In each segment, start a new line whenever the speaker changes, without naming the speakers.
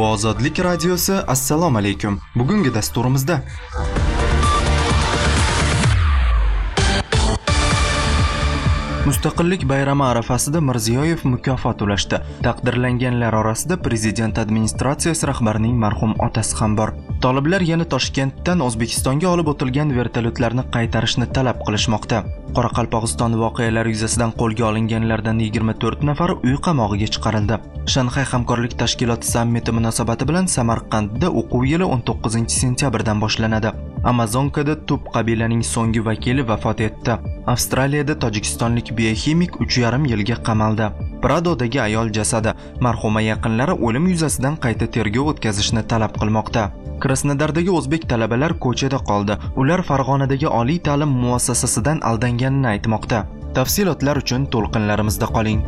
Ozodlik radiosi, assalomu alaykum. Bugungi dasturimizda Mustaqillik bayrami arafasida Mirziyoyev mukofot ulashdi. Taqdirlanganlar orasida prezident administratsiyasi rahbarining marhum otasi ham bor. Toliblar yana Toshkentdan O'zbekistonga olib o'tilgan vertolyotlarni qaytarishni talab qilishmoqda. Qoraqalpog'iston voqealari yuzasidan qo'lga olinganlardan 24 nafar uy qamog'iga chiqarildi. Shanxay hamkorlik tashkiloti sammiti munosabati bilan Samarqandda o'quv yili 19-sentyabrdan boshlanadi. Amazonkada Tub qabilaning so'nggi vakili vafot etdi. Avstraliyada tojikistonlik bioximik 3,5 yilga qamaldi. Pradodagi ayol jasadi marhuma yaqinlari o'lim yuzasidan qayta tergov o'tkazishni talab qilmoqda. Krasnodardagi o'zbek talabalar ko'chada qoldi. Ular Farg'onadagi oliy ta'lim muassasasidan aldanganini aytmoqda. Tafsilotlar uchun to'lqinlarimizda qoling.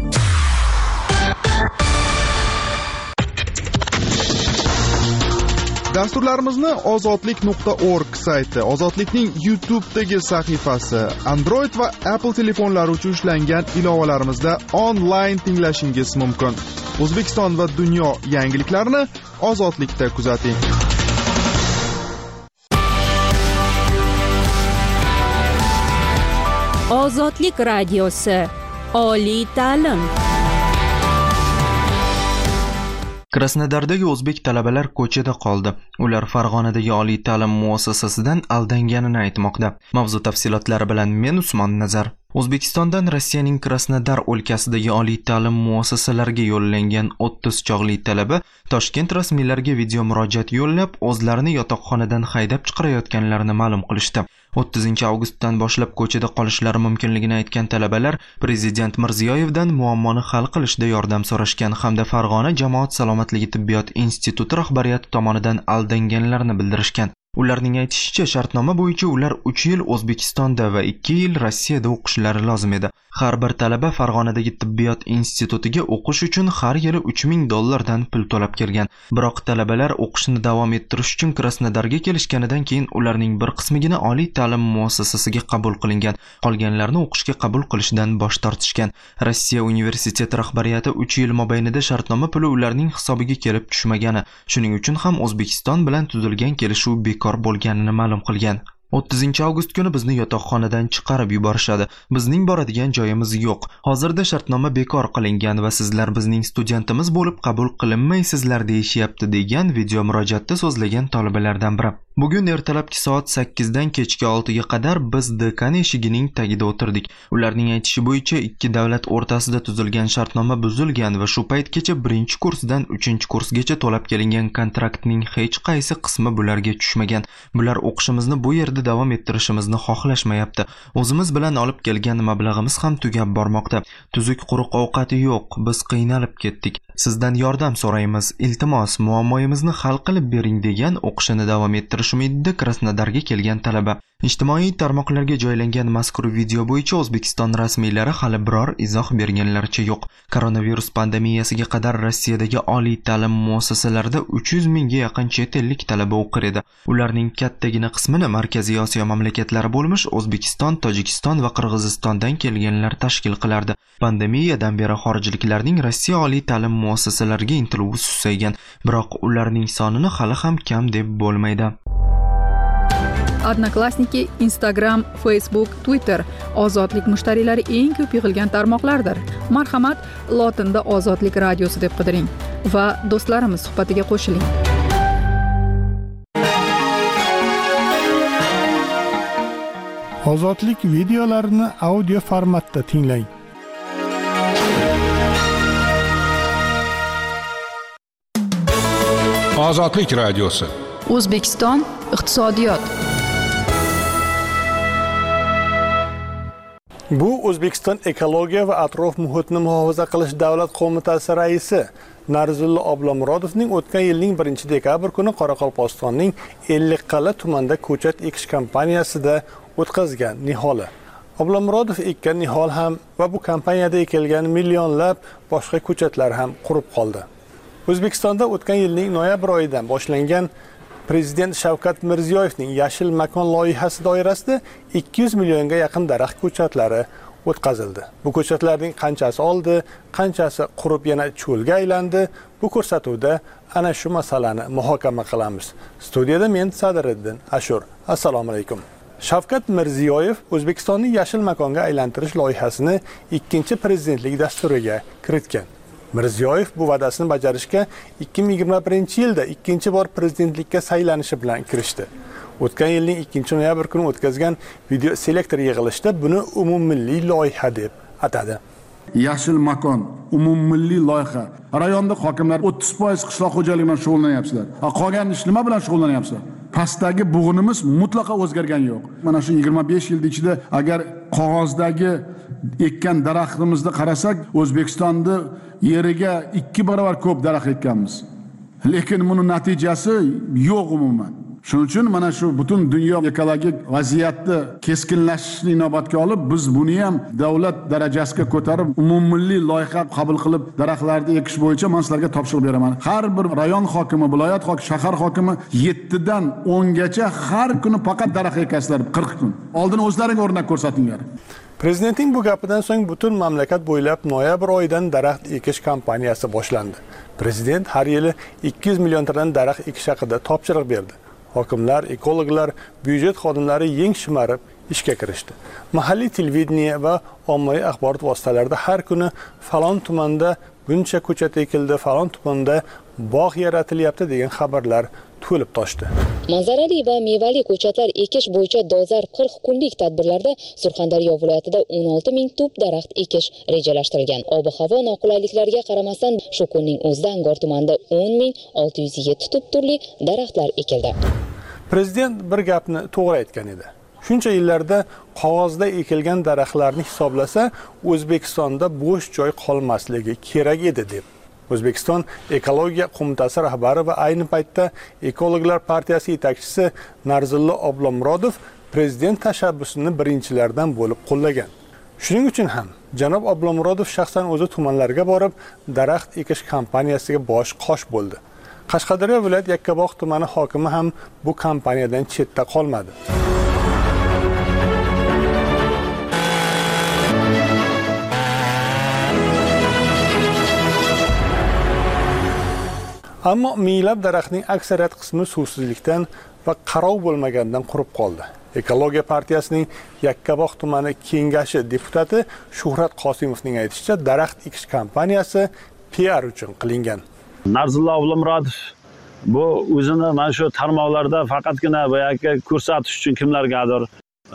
Dasturlarimizni ozodlik.org sayti, Ozodlikning YouTube'dagi sahifasi, Android va Apple telefonlari uchun ishlangan ilovalarimizda onlayn tinglashingiz mumkin. O'zbekiston va dunyo yangiliklarini Ozodlikda kuzating.
Ozodlik radiosi, oliy ta'lim.
Krasnodardagi o'zbek talabalar ko'chada qoldi. Ular Farg'onadagi oliy ta'lim muassasasidan aldanganini aytmoqda. Mavzu tafsilotlari bilan men Usmon Nazar. O'zbekistondan Rossiyaning Krasnodar o'lkasidagi oliy ta'lim muassasalariga yo'llangan 30 chog'li talaba Toshkent rasmiylariga video murojaat yo'llab, o'zlarini yotoqxonadan haydab chiqarayotganlarini ma'lum qilishdi. 30 avgustdan boshlab ko'chada qolishlari mumkinligini aytgan talabalar prezident Mirziyoyevdan muammoni hal qilishda yordam so'rashgan hamda Farg'ona jamoat salomatligi tibbiyot instituti rahbariyati tomonidan aldanganlarini bildirishgan. Ularning aytishicha, shartnoma bo'yicha ular 3 yil O'zbekistonda va 2 yil Rossiyada o'qishlari lozim edi. Har bir talaba Farg'onadagi tibbiyot institutiga o'qish uchun har yili $3000 pul to'lab kelgan. Biroq talabalar o'qishni davom ettirish uchun Krasnodarga kelishganidan keyin ularning bir qismigina oliy ta'lim muassasasiga qabul qilingan, qolganlarni o'qishga qabul qilishdan bosh tortishgan. Rossiya universiteti rahbariyati 3 yil mobaynida shartnoma puli ularning hisobiga kelib tushmagani, shuning uchun ham O'zbekiston bilan tuzilgan kelishuv bekor bo'lganini ma'lum qilgan. 30 avgust kuni bizni yotoqxonadan chiqarib yuborishadi. Bizning boradigan joyimiz yo'q. Hozirda shartnoma bekor qilingan va sizlar bizning studentimiz bo'lib qabul qilinmaysizlar deyishyapti, degan video murojaatda so'zlagan talabalardan biri. Bugun ertalabki soat 8 dan kechki 6 ga qadar biz dekan eshigining tagida o'tirdik. Ularning aytishi bo'yicha ikki davlat o'rtasida tuzilgan shartnoma buzilgan va shu paytgacha 1-kursdan 3-kursgacha to'lab kelingan kontraktning hech qaysi qismi bularga tushmagan. Bular o'qishimizni bu yerda davom ettirishimizni xohlashmayapti. O'zimiz bilan olib kelgan mablag'imiz ham tugab bormoqda. Tuzuk quruq ovqati yo'q. Biz qiynalib ketdik. Sizdan yordam so'raymiz. Iltimos, muammoyimizni hal qilib bering, degan o'qishini davom ettirish umidida Krasnodarga kelgan talaba. Ijtimoiy tarmoqlarga joylangan mazkur video bo'yicha O'zbekiston rasmiylari hali biror izoh berganlaricha yo'q. Koronavirus pandemiyasiga qadar Rossiyadagi oliy ta'lim muassasalarida 300 mingga yaqin chet ellik talaba o'qir edi. Ularning kattagina qismini Markaziy Osiyo mamlakatlari bo'lmish O'zbekiston, Tojikiston va Qirg'izistondan kelganlar tashkil qilardi. Pandemiyadan beri xorijliklarning Rossiya oliy ta'lim muassasalariga intiluvi susaygan, biroq ularning sonini hali ham kam deb bo'lmaydi.
Odnoklassniki, Instagram, Facebook, Twitter ozodlik mushtariylari eng ko'p yig'ilgan tarmoqlardir. Marhamat, lotinda Ozodlik radiosi deb qidiring va do'stlarimiz suhbatiga qo'shiling.
Ozodlik videolarini audio formatda tinglang.
Ozodlik radiosi.
O'zbekiston iqtisodiyot.
Bu O'zbekiston ekologiya va atrof muhitni muhofaza qilish davlat qo'mitasi raisi Narzullo Oblomurodovning o'tgan yilning 1-dekabr kuni Qoraqalpog'istonning Ellikqal'a tumanida ko'chat ekish kampaniyasida o'tkazgan niholi. Oblomurodov ekkan nihol ham va bu kampaniyada ekilgan millionlab boshqa ko'chatlar ham qurib qoldi. O'zbekistonda o'tgan yilning noyabr oyidan boshlangan Prezident Shavkat Mirziyoyevning Yashil makon loyihasi doirasida 200 millionga yaqin daraxt ko'chatlari o'tkazildi. Bu ko'chatlarning qanchasi oldi, qanchasi qurib yana cho'lga aylandi, bu ko'rsatuvda ana shu masalani muhokama qilamiz. Studiyada men Sadiriddin Ashur. Assalomu alaykum. Shavkat Mirziyoyev O'zbekistonni yashil makonga aylantirish loyihasini 2-prezidentlik dasturiga kiritgan. Mirziyoyev bu va'dasini bajarishga 2021-yilda 2-bor prezidentlikka saylanishi bilan kirishdi. O'tgan yilning 2-noyabr kuni o'tkazgan video selektor yig'ilishida buni umummilliy loyiha deb atadi.
Yashil makon umummilliy loyiha. Rayonda hokimlar 30% qishloq xo'jaligi bilan shug'ullanyapsizlar. Qolgan ish nima bilan shug'ullanyapsizlar? Pastdagi bug'unimiz mutlaqo o'zgargani yo'q. Mana shu 25 yil ichida agar qog'ozdagi ekkan daraxtimizni qarasak, O'zbekistonda yeriga 2 barobar ko'p daraxt ekkanmiz. Lekin buning natijasi yo'q umuman. Shuning uchun mana shu butun dunyo ekologik vaziyatni keskinlashishni inobatga olib, biz buni ham davlat darajasiga ko'tarib, umummilliy loyiha qabul qilib, daraxtlarni ekish bo'yicha men sizlarga topshiriq beraman. Har bir rayon hokimi, viloyat hokimi, shahar hokimi 7 dan 10 gacha har kuni faqat daraxt ekasizlar 40 kun. Oldin o'zlaring o'rnak ko'rsatinglar.
Prezidentning bu gapidan so'ng butun mamlakat bo'ylab noyabr oyidan daraxt ekish kampaniyasi boshlandi. Prezident har yili 200 million tadan daraxt ekish haqida topshiriq berdi. Hokimlar, ekologlar, byudjet xodimlari yeng shimarib ishga kirishdi. Mahalliy televideniye va ommaviy axborot vositalarida har kuni falon tumanda buncha ko'chat ekildi, falon tumanda bog' yaratilyapti degan xabarlar to'lib toshdi.
Manzarali va mevali ko'chatlar ekish bo'yicha dolzarb 40 kunlik tadbirlarda Surxondaryo viloyatida 16 ming tup daraxt ekish rejalashtirilgan. Ob-havo noqulayliklariga qaramasdan shu kunning o'zida Angor tumanida 10.607 tup turli daraxtlar ekildi.
Prezident bir gapni to'g'ri aytgan edi. Shuncha yillarda qog'ozda ekilgan daraxtlarni hisoblasa, O'zbekistonda bo'sh joy qolmasligi kerak edi deb. O'zbekiston ekologiya qo'mitasi rahbari va ayni paytda Ekologlar partiyasi yetakchisi Narzullo Oblomurodov prezident tashabbusini birinchilardan bo'lib qo'llagan. Shuning uchun ham janob Oblomurodov shaxsan o'zi tumanlarga borib, daraxt ekish kampaniyasiga bosh qosh bo'ldi. Qashqadaryo viloyat Yakkabog' tumani hokimi ham bu kampaniyadan chetda qolmadi. Ammo minglab daraxtning aksariyat qismi suvsizlikdan va qarov bo'lmagandan qurib qoldi. Ekologiya partiyasining Yakkabog' tumani kengashi deputati Shuhrat Qosimovning aytishicha, daraxt ekish kampaniyasi PR uchun qilingan.
Narzullo Oblomurodov bu o'zini mana shu tarmoqlarda faqatgina boyagi ko'rsatish uchun kimlargadir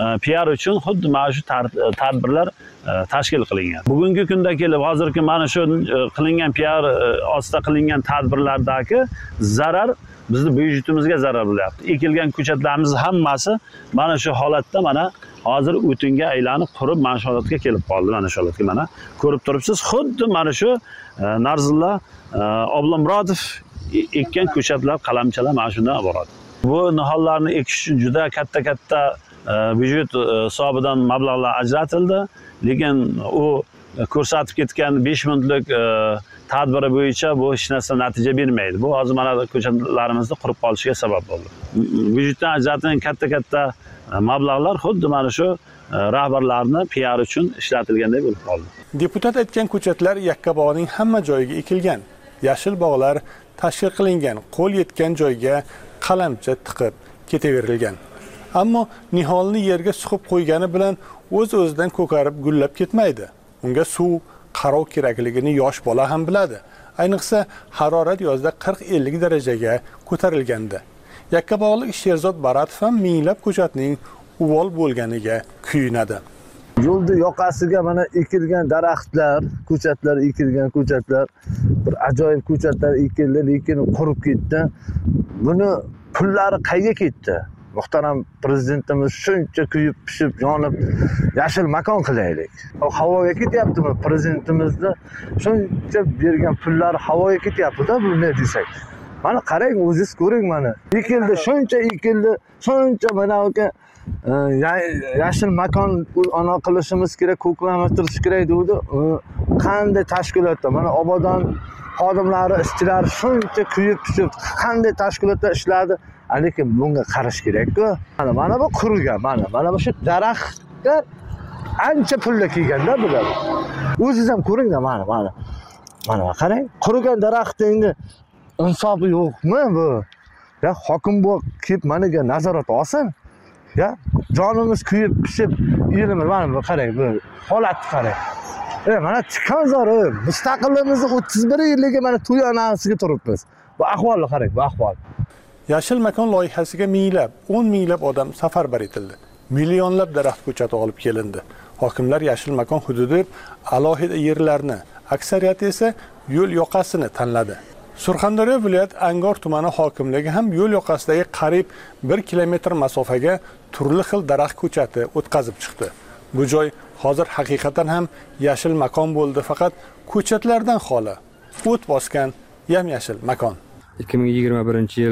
PR uchun xuddi mana shu tadbirlar tashkil qilingan. Bugungi kunda kelib hozirgi mana shu qilingan PR ostida qilingan tadbirlardagi zarar bizni byudjetimizga zarar bo'lyapti. Ekilgan ko'chatlarimiz hammasi mana shu holatda mana hozir o'tinga aylanib qurib mana shu holatga kelib qoldi. Mana shu holatga mana ko'rib turibsiz, xuddi mana shu Narzullo Oblomurodov ekkan ko'chatlar, qalamchalar mana shundan iborat. Bu nihollarni ekish uchun juda katta byudjet hisobidan mablag'lar ajratildi, lekin u ko'rsatib ketgan 5 minutlik tadbiri bo'yicha bu hech narsa natija bermaydi. Bu hozir mana ko'chatlarimizni qurib qolishiga sabab bo'ldi. Byudjetdan ajratilgan katta mablag'lar xuddi mana shu rahbarlarni PR uchun ishlatilganday bo'lib qoldi.
Deputat aytgan ko'chatlar Yakkabog'ning hamma joyiga ekilgan. Yashil bog'lar tashkil qilingan, qo'l yetgan joyga qalamcha tiqib ketaverilgan. Ammo niholni yerga suqib qo'ygani bilan o'z-o'zidan ko'karib gullab ketmaydi. Unga suv, qarov kerakligini yosh bola ham biladi. Ayniqsa harorat yozda 40-50 darajaga ko'tarilganda. Yakkabog'lik Sherzod Baratov ham minglab ko'chatning uvol bo'lganiga kuyinadi.
Yo'lda yoqasiga mana ekilgan daraxtlar, ko'chatlar ekilgan ko'chatlar, bir ajoyib ko'chatlar ekildi, lekin qurib ketdi. Buni pullari qayerga ketdi? Muhtaram prezidentimiz shuncha kuyib, pishib, yonib, yashil makon qilaylik. Havoga ketyaptimi? Prezidentimizni shuncha bergan pullar havoga ketyapti-da, bu ne desak. Mana qarang, o'zingiz ko'ring mana. Ekildi, shuncha ekildi, shuncha mana yashil makon ona qilishimiz kerak, ko'klamashtirish kerak degdi. Qanday tashkilotda mana Obodon xodimlari, ishchilari shuncha kuyib, pishib, qanday tashkilotda ishladi. Lekin bunga qarash kerak-ku. Mana bu qurigan, mana shu daraxtlar ancha pulga kelganda bular. O'zingiz ham ko'ring-da, mana qarang, qurigan daraxtning insofi yo'qmi bu? Ya hokim bu kelib managa nazorat olsin. Ya jonimiz kuyib, pishib, yerimiz mana bu qarang, bu holatni qarang. Mana tikonzor, mustaqilligimizning 31-yilligi mana to'y anasiga turibmiz. Bu ahvolni qarang, bu ahvol.
Yashil makon loyihasiga minglab, 10 minglab odam safarbar etildi. Millionlab daraxt ko'chati olib kelindi. Hokimlar yashil makon hududi alohida yerlarni, aksariyati esa yo'l yoqasini tanladi. Surxondaryo viloyat Angor tumani hokimligi ham yo'l yoqasidagi qariyb 1 kilometr masofaga turli xil daraxt ko'chati o'tkazib chiqdi. Bu joy hozir haqiqatan ham yashil makon bo'ldi, faqat ko'chatlardan xoli. O't bosgan yam-yashil makon.
2021-yil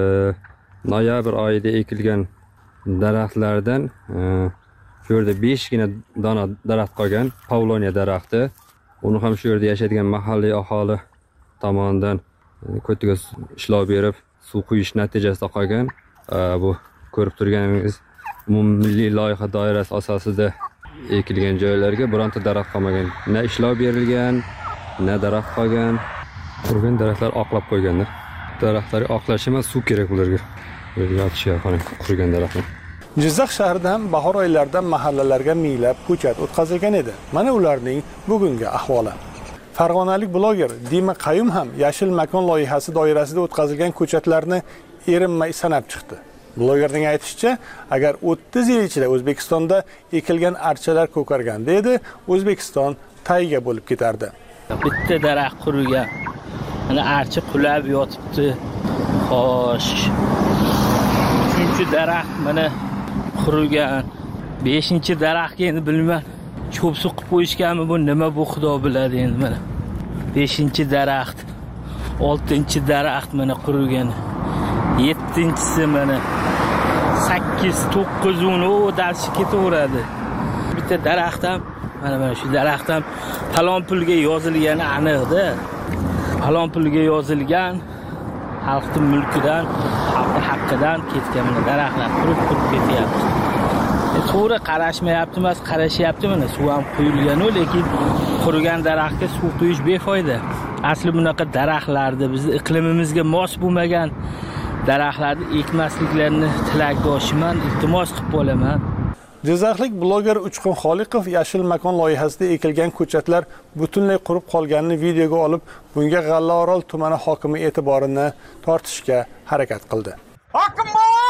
noyabr oyida ekilgan daraxtlardan shu yerda 5 gina dona daraxt qolgan, Pavloniya daraxti. Uni ham shu yerda yashaydigan mahalliy aholi tomonidan ko'tiga ishlov berib, suv quyish natijasida qolgan. Bu ko'rib turganingiz umummilliy loyiha doirasi asosida ekilgan joylarga bironta daraxt qolmagan. Na ishlov berilgan, na daraxt qolgan. Qurgan daraxtlar oqlab qo'yganlar. Daraxtlar oqlash emas, suv kerak ularga. Yotishiga qarang, qurgan daraxtlar.
Jizzax shahrida ham bahor oylarida mahallalarga minglab ko'chat o'tkazilgan edi. Mana ularning bugungi ahvoli. Farg'onalik bloger Dima Qayum ham yashil makon loyihasi doirasida o'tkazilgan ko'chatlarni erinmay sanab chiqdi. Blogerning aytishicha, agar 30 yil ichida O'zbekistonda ekilgan archalar ko'karganda edi, O'zbekiston tayga bo'lib ketardi.
Bitta daraxt qurigan. Mana archa qulab yotibdi. Xo'sh. 3-daraxt mana qurigan. 5-daraxtga endi bilmayman. Cho'p suqib qo'yishganmi bu, nima bu Xudo biladi endi mana. 5-daraxt. 6-daraxt mana qurigan. 7-si mana 8-9-10 o'dalshi ketaveradi. Bitta daraxt ham mana shu daraxt ham talon pulga yozilgani aniqda. Talon pulga yozilgan xalqning mulkidan, xalqning haqqidan ketgan mana daraxtlar qurib ketyapti. To'g'ri qarashmayapti emas, qarashyapti mana suv ham quyilgan-ku, lekin qurigan daraxtga suv quyish befoyda. Asli bunaqa daraxtlarni bizning iqlimimizga mos bo'lmagan daraxtlarni ekmasliklarini tilakdoshiman, iltimos qilib qolaman.
Jizzaxlik bloger Uchqun Xoliqov yashil makon loyihasida ekilgan ko'chatlar butunlay qurib qolganini videoga olib, bunga G'allaorol tumani hokimi e'tiborini tortishga harakat qildi.
Hokim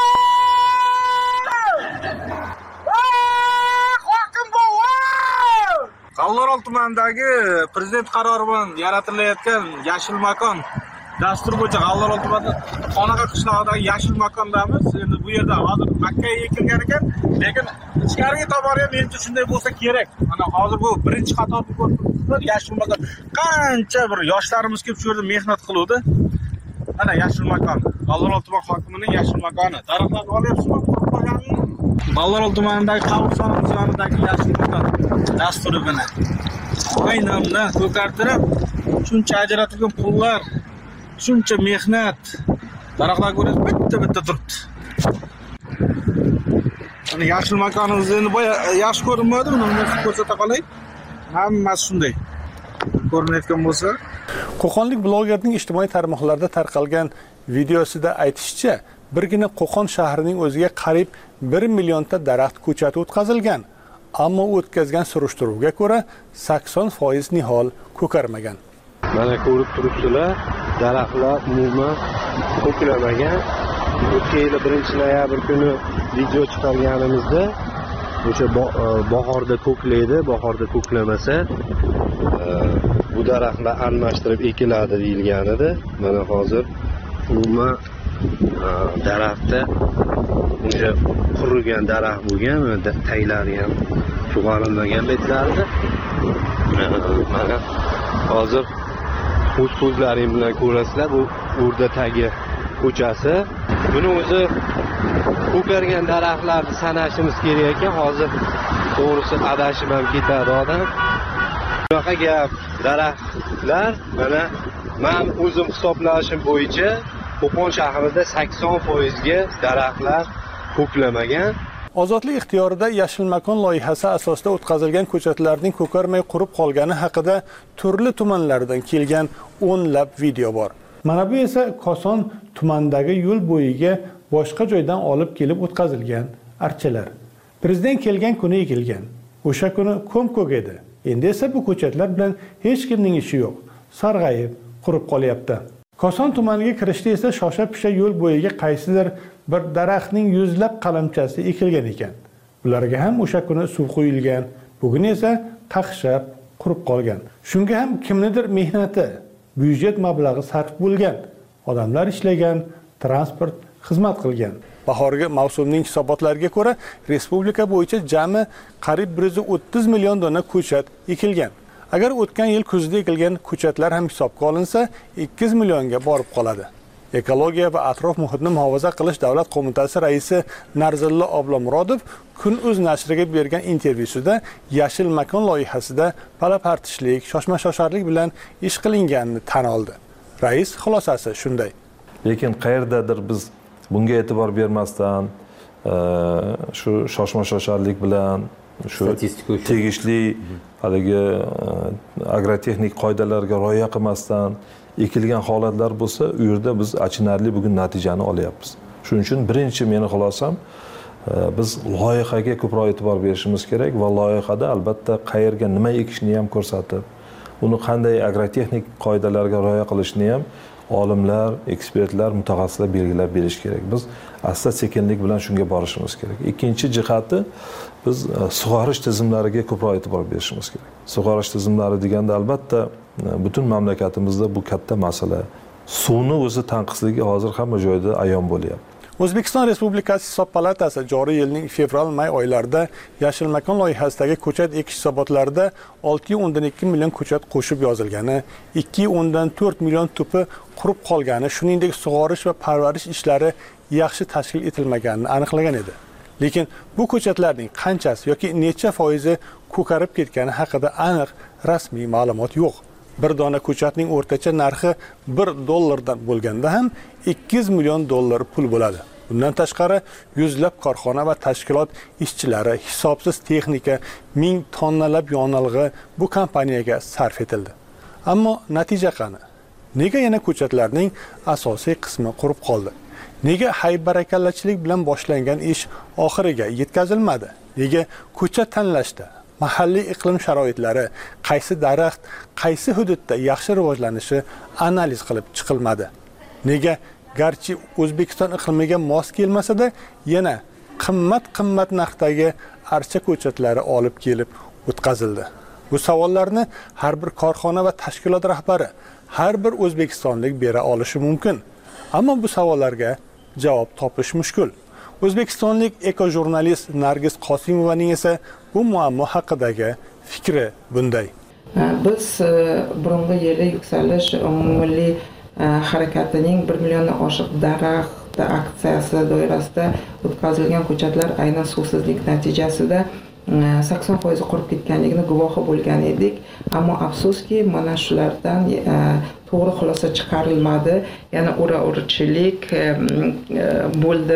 G'allaorol tumanidagi prezident qarori bilan yaratilayotgan yashil makon dastur bo'yicha G'allaorol tumani Xonaqa qishlog'idagi yashil makondamiz. Endi bu yerda hozir makka ekilgan ekan, lekin ichkariga tomoni ham menimcha shunday bo'lsa kerak. Mana hozir bu birinchi qatorni ko'rib yashil makon. Qancha bir yoshlarimiz kelib shu yerda mehnat qiluvdi. Mana yashil makon. G'allaorol tuman hokimining yashil makoni. Daraxtlarni olyapsizmi? Qurib qo'yganmi? G'allaorol tumanidagi qabristonimiz yonidagi yashil makon dasturi bilan oynamdan ko'kartirib, shuncha ajratilgan pullar, shuncha mehnat, daraxtlar ko'rasiz, bitta turibdi. Mana yashil makonimiz endi boya yaxshi ko'rinmadi, buni ko'rsata qolay. Hammasi shunday ko'rinayotgan bo'lsa.
Qo'qonlik blogerning ijtimoiy tarmoqlarda tarqalgan videosida aytishicha, birgina Qo'qon shahrining o'ziga qariyb 1 millionta daraxt ko'chati o'tkazilgan. Ammo o'tkazgan surishtiruvga ko'ra 80% nihol ko'karmagan.
Mana ko'rib turibsizlar, daraxtlar umuman ko'klamagan. O'tgan yil 1-noyabr kuni video chiqarganimizda o'sha bahorda ko'klaydi, bahorda ko'klamasa bu daraxtlar almashtirib ekiladi deyilgan edi. Mana hozir umuman daraxtda o'sha qurigan daraxt bo'lgan, taglari ham sug'orilmagan betlarida. Mana hozir o'z ko'zlaring bilan ko'rasizlar, bu o'rda tagi ko'chasi. Buni o'zi ko'kargan daraxtlarni sanashimiz kerak ekan. Hozir to'g'risi adashib ham ketadi odam. Bunaqa gap, daraxtlar mana men o'zim hisoblashim bo'yicha Qo'qon shahrida 80% ga daraxtlar ko'klamagan.
Ozodlik ixtiyorida yashil makon loyihasi asosida o'tkazilgan ko'chatlarning ko'karmay qurib qolgani haqida turli tumanlardan kelgan o'nlab video bor. Mana bu esa Koson tumanidagi yo'l bo'yiga boshqa joydan olib kelib o'tkazilgan archalar. Prezident kelgan kuni ekilgan. O'sha kuni ko'm-ko'k edi. Endi esa bu ko'chatlar bilan hech kimning ishi yo'q. Sarg'ayib, qurib qolyapti. Koson tumaniga kirishda esa shosha-pisha yo'l bo'yiga qaysidir bir daraxtning yuzlab qalamchasi ekilgan ekan. Ularga ham o'sha kuni suv quyilgan, bugun esa qaqshab, qurib qolgan. Shunga ham kimnidir mehnati, byudjet mablag'i sarf bo'lgan. Odamlar ishlagan, transport xizmat qilgan. Bahorgi mavsumning hisobotlariga ko'ra, respublika bo'yicha jami qariyb 130 million dona ko'chat ekilgan. Agar o'tgan yil kuzda ekilgan ko'chatlar ham hisobga olinsa, 2 millionga borib qoladi. Ekologiya va atrof muhitni muhofaza qilish davlat qo'mitasi raisi Narzullo Oblomurodov Kun.uz nashriga bergan intervyusida yashil makon loyihasida palapartishlik, shoshma-shosharlik bilan ish qilinganini tan oldi. Rais xulosasi shunday.
Lekin qayerdadir biz bunga e'tibor bermasdan shu shoshma-shosharlik bilan shu tegishli haligi agrotexnik qoidalarga rioya qilmasdan ekilgan holatlar bo'lsa, u yerda biz achinarli bugun natijani olyapmiz. Shuning uchun birinchi meni xulosam, biz loyihaga ko'proq e'tibor berishimiz kerak va loyihada albatta qayerga nima ekishni ham ko'rsatib, uni qanday agrotexnik qoidalarga rioya qilishni ham olimlar, ekspertlar, mutaxassislar belgilab berish kerak. Biz asta-sekinlik bilan shunga borishimiz kerak. Ikkinchi jihati biz sug'orish tizimlariga ko'proq e'tibor berishimiz kerak. Sug'orish tizimlari deganda albatta butun mamlakatimizda bu katta masala. Suvni o'zi tanqisligi hozir hamma joyda ayon bo'lyapti.
O'zbekiston Respublikasi Hisob palatasi joriy yilning fevral-may oylarida yashil makon loyihasidagi ko'chat ekish hisobotlarida 6.2 million ko'chat qo'shib yozilgani, 2.4 million tupi qurib qolgani, shuningdek sug'orish va parvarish ishlari yaxshi tashkil etilmaganini aniqlagan edi. Lekin bu ko'chatlarning qanchasi yoki necha foizi ko'karib ketgani haqida aniq rasmiy ma'lumot yo'q. Bir dona ko'chatning o'rtacha narxi $1 dan bo'lganda ham 200 million dollar pul bo'ladi. Bundan tashqari yuzlab korxona va tashkilot ishchilari, hisobsiz texnika, 1000 tonnalab yonilg'i bu kompaniyaga sarf etildi. Ammo natija qani? Nega yana ko'chatlarning asosiy qismi qurib qoldi? Nega haybarakallachilik bilan boshlangan ish oxiriga yetkazilmadi? Nega ko'chat tanlashda mahalliy iqlim sharoitlari, qaysi daraxt, qaysi hududda yaxshi rivojlanishi analiz qilib chiqilmadi? Nega garchi O'zbekiston iqlimiga mos kelmasa-da, yana qimmat narxdagi archa ko'chatlari olib kelib o'tkazildi? Bu savollarni har bir korxona va tashkilot rahbari, har bir o'zbekistonlik bera olishi mumkin. Ammo bu savollarga javob topish mushkul. O'zbekistonlik ekojurnalist Nargiz Qosimovaning esa bu muammo haqidagi fikri bunday.
Biz burungi yili yuksalish umummilliy harakatining 1 milliondan oshiq daraxt aksiyasi doirasida o'tkazilgan ko'chatlar aynan suvsizlik natijasida 80% qurib ketganligini guvohi bo'lgan edik. Ammo afsuski, mana shulardan to'g'ri xulosa chiqarilmadi. Yana o'ra-o'richilik bo'ldi.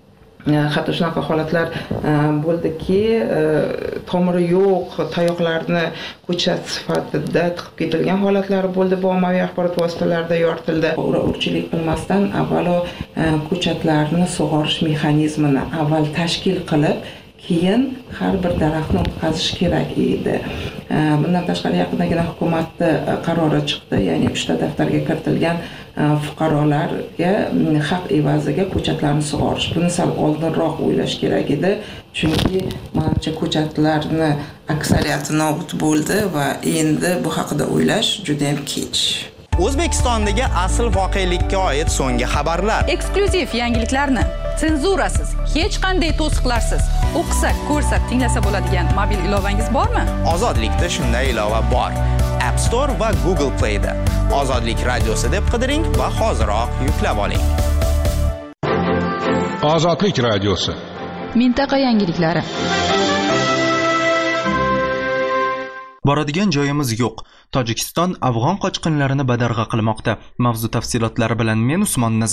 Hatto shunaqa holatlar bo'ldiki, tomiri yo'q tayoqlarni ko'chat sifatida tiqib ketilgan holatlar bo'ldi. Bu ommaviy axborot vositalarida yoritildi. O'ra-o'richilik bo'lmasdan avvalo ko'chatlarni sug'orish mexanizmini avval tashkil qilib, keyin har bir daraxtni o'tkazish kerak edi. Bundan tashqari yaqindagina hukumatning qarori chiqdi, ya'ni 3 ta daftarga kiritilgan fuqarolarga haq evaziga ko'chatlarni sug'orish. Buni sal oldinroq o'ylash kerak edi, chunki menimcha ko'chatlarni aksariyati nobud bo'ldi va endi bu haqida o'ylash juda ham kech.
O'zbekistondagi asl voqelikka oid so'nggi xabarlar.
Eksklyuziv yangiliklarni senzurasiz, hech qanday to'siqlarsiz o'qisak, ko'rsak, tinglasa bo'ladigan mobil ilovangiz bormi?
Ozodlikda shunday ilova bor. App Store va Google Play'da. Ozodlik radiosi deb qidiring va hoziroq yuklab oling.
Ozodlik radiosi.
Mintaqa yangiliklari.
Boradigan joyimiz yo'q. Tojikiston afg'on qochqinlarini badarg'a qilmoqda. Mavzu tafsilotlari bilan men Usmon Nazar.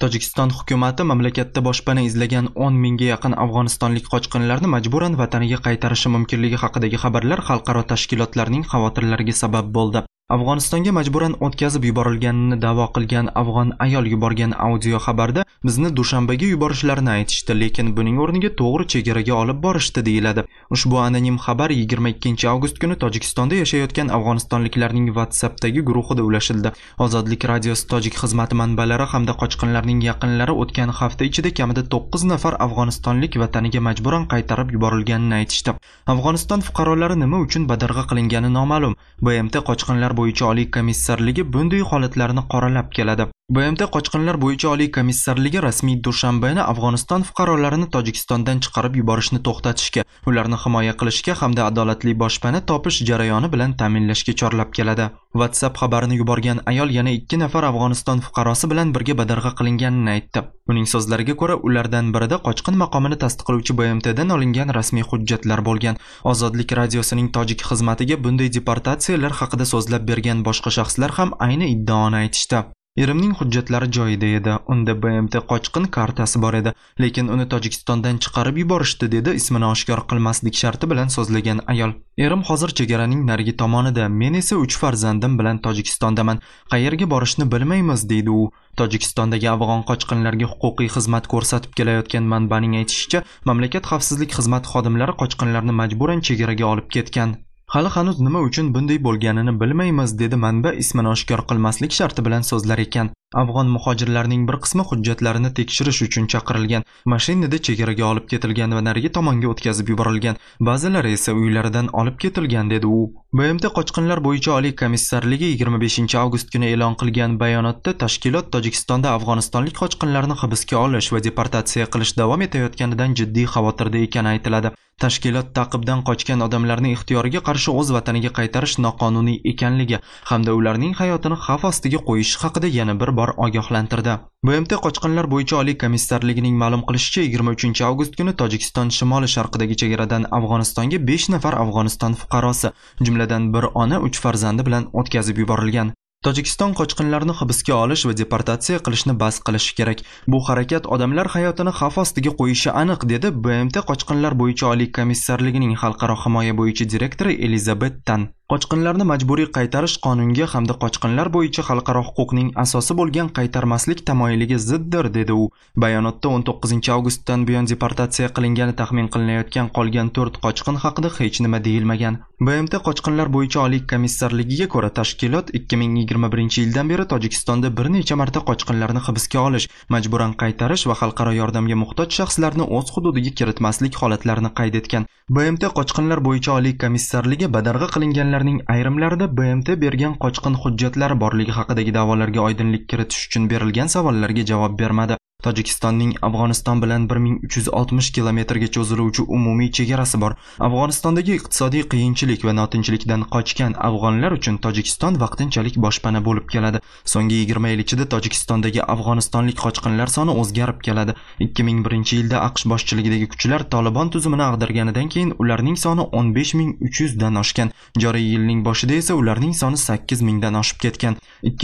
Tojikiston hukumati mamlakatda boshpana izlagan 10 mingga yaqin afg'onistonlik qochqinlarni majburan vataniga qaytarishi mumkinligi haqidagi xabarlar xalqaro tashkilotlarning xavotirlariga sabab bo'ldi. Afg'onistonga majburan o'tkazib yuborilganini da'vo qilgan afg'on ayol yuborgan audio xabarda bizni Dushanbaga yuborishlarini aytishdi, lekin buning o'rniga to'g'ri chegaraga olib borishdi deyiladi. Ushbu anonim xabar 22 avgust kuni Tojikistonda yashayotgan afg'onistonliklarning WhatsAppdagi guruhida ulashildi. Ozodlik radiosi tojik xizmati manbalari hamda qochqinlarning yaqinlari o'tgan hafta ichida kamida 9 nafar afg'onistonlik vataniga majburan qaytarib yuborilganini aytishdi. Afg'oniston fuqarolari nima uchun badarg'a qilingani noma'lum. BMT qochqinlar bo'yicha oliy komissarligi bunday holatlarni qoralab keladi. BMT qochqinlar bo'yicha oliy komissarligi rasmiy Dushanbani Afg'oniston fuqarolarini Tojikistondan chiqarib yuborishni to'xtatishga, ularni himoya qilishga hamda adolatli boshpana topish jarayoni bilan ta'minlashga chorlab keladi. WhatsApp xabarini yuborgan ayol yana 2 nafar Afg'oniston fuqarosi bilan birga badarg'a qilinganini aytdi. Uning so'zlariga ko'ra, ulardan birida qochqin maqomini tasdiqlovchi BMTdan olingan rasmiy hujjatlar bo'lgan. Ozodlik radiosining tojik xizmatiga bunday deportatsiyalar haqida so'zlab bergan boshqa shaxslar ham ayni iddaoni aytishdi. Erimning hujjatlari joyida edi. Unda BMT qochqin kartasi bor edi, lekin uni Tojikistondan chiqarib yuborishdi, dedi ismini oshkor qilmaslik sharti bilan so'zlagan ayol. Erim hozir chegaraning narigi tomonida, men esa 3 farzandim bilan Tojikistondaman. Qayerga borishni bilmaymiz, deydi u. Tojikistondagi afg'on qochqinlarga huquqiy xizmat ko'rsatib kelayotgan manbaning aytishicha, mamlakat xavfsizlik xizmati xodimlari qochqinlarni majburan chegaraga olib ketgan. Hali hanuz nima uchun bunday bo'lganini bilmaymiz, dedi manba ismini oshkor qilmaslik sharti bilan so'zlar ekan. Afg'on muhojirlarning bir qismi hujjatlarini tekshirish uchun chaqirilgan, mashinada chegaraga olib ketilgan va narigi tomonga o'tkazib yuborilgan. Ba'zilari esa uylaridan olib ketilgan, dedi u. BMT qochqinlar bo'yicha oliy komissarligi 25 avgust kuni e'lon qilgan bayonotda tashkilot Tojikistonda afg'onistonlik qochqinlarni hibsga olish va deportatsiya qilish davom etayotganidan jiddiy xavotirda ekani aytiladi. Tashkilot ta'qibdan qochgan odamlarni ixtiyoriga qarshi o'z vataniga qaytarish noqonuniy ekanligi hamda ularning hayotini xavf ostiga qo'yish haqida yana bir bor ogohlantirdi. BMT qochqinlar bo'yicha oliy komissarligining ma'lum qilishicha 23 avgust kuni Tojikiston shimoli-sharqidagi chegaradan Afg'onistonga 5 nafar Afg'oniston fuqarosi, jumladan bir ona 3 farzandi bilan o'tkazib yuborilgan. Tojikiston qochqinlarni hibsga olish va deportatsiya qilishni bas qilishi kerak. Bu harakat odamlar hayotini xavf ostiga qo'yishi aniq, dedi BMT qochqinlar bo'yicha oliy komissarligining xalqaro himoya bo'yicha direktori Elizabeth Tan. Qochqinlarni majburiy qaytarish qonunga hamda qochqinlar bo'yicha xalqaro huquqning asosi bo'lgan qaytarmaslik tamoyiliga ziddir, dedi u. Bayonotda 19 avgustdan buyon deportatsiya qilingani taxmin qilinayotgan qolgan 4 qochqin haqida hech nima deyilmagan. BMT qochqinlar bo'yicha oliy komissarligiga ko'ra, tashkilot 2021-yildan beri Tojikistonda bir necha marta qochqinlarni hibsga olish, majburan qaytarish va xalqaro yordamga muhtoj shaxslarni o'z hududiga kiritmaslik holatlarini qayd etgan. BMT qochqinlar bo'yicha oliy komissarligi badarg'a qilinganlarning ayrimlarida BMT bergan qochqin hujjatlari borligi haqidagi da'volarga oydinlik kiritish uchun berilgan savollarga javob bermadi. Tojikistonning Afg'oniston bilan 1360 kilometrga cho'ziluvchi umumiy chegarasi bor. Afg'onistondagi iqtisodiy qiyinchilik va notinchlikdan qochgan afg'onlar uchun Tojikiston vaqtinchalik boshpana bo'lib keladi. So'nggi 20 yil ichida Tojikistondagi afg'onistonlik qochqinlar soni o'zgarib keladi. 2001-yilda AQSh boshchiligidagi kuchlar Tolibon tuzumini ag'darganidan keyin ularning soni 15300 dan oshgan. Joriy yilning boshida esa ularning soni 8000 dan oshib ketgan.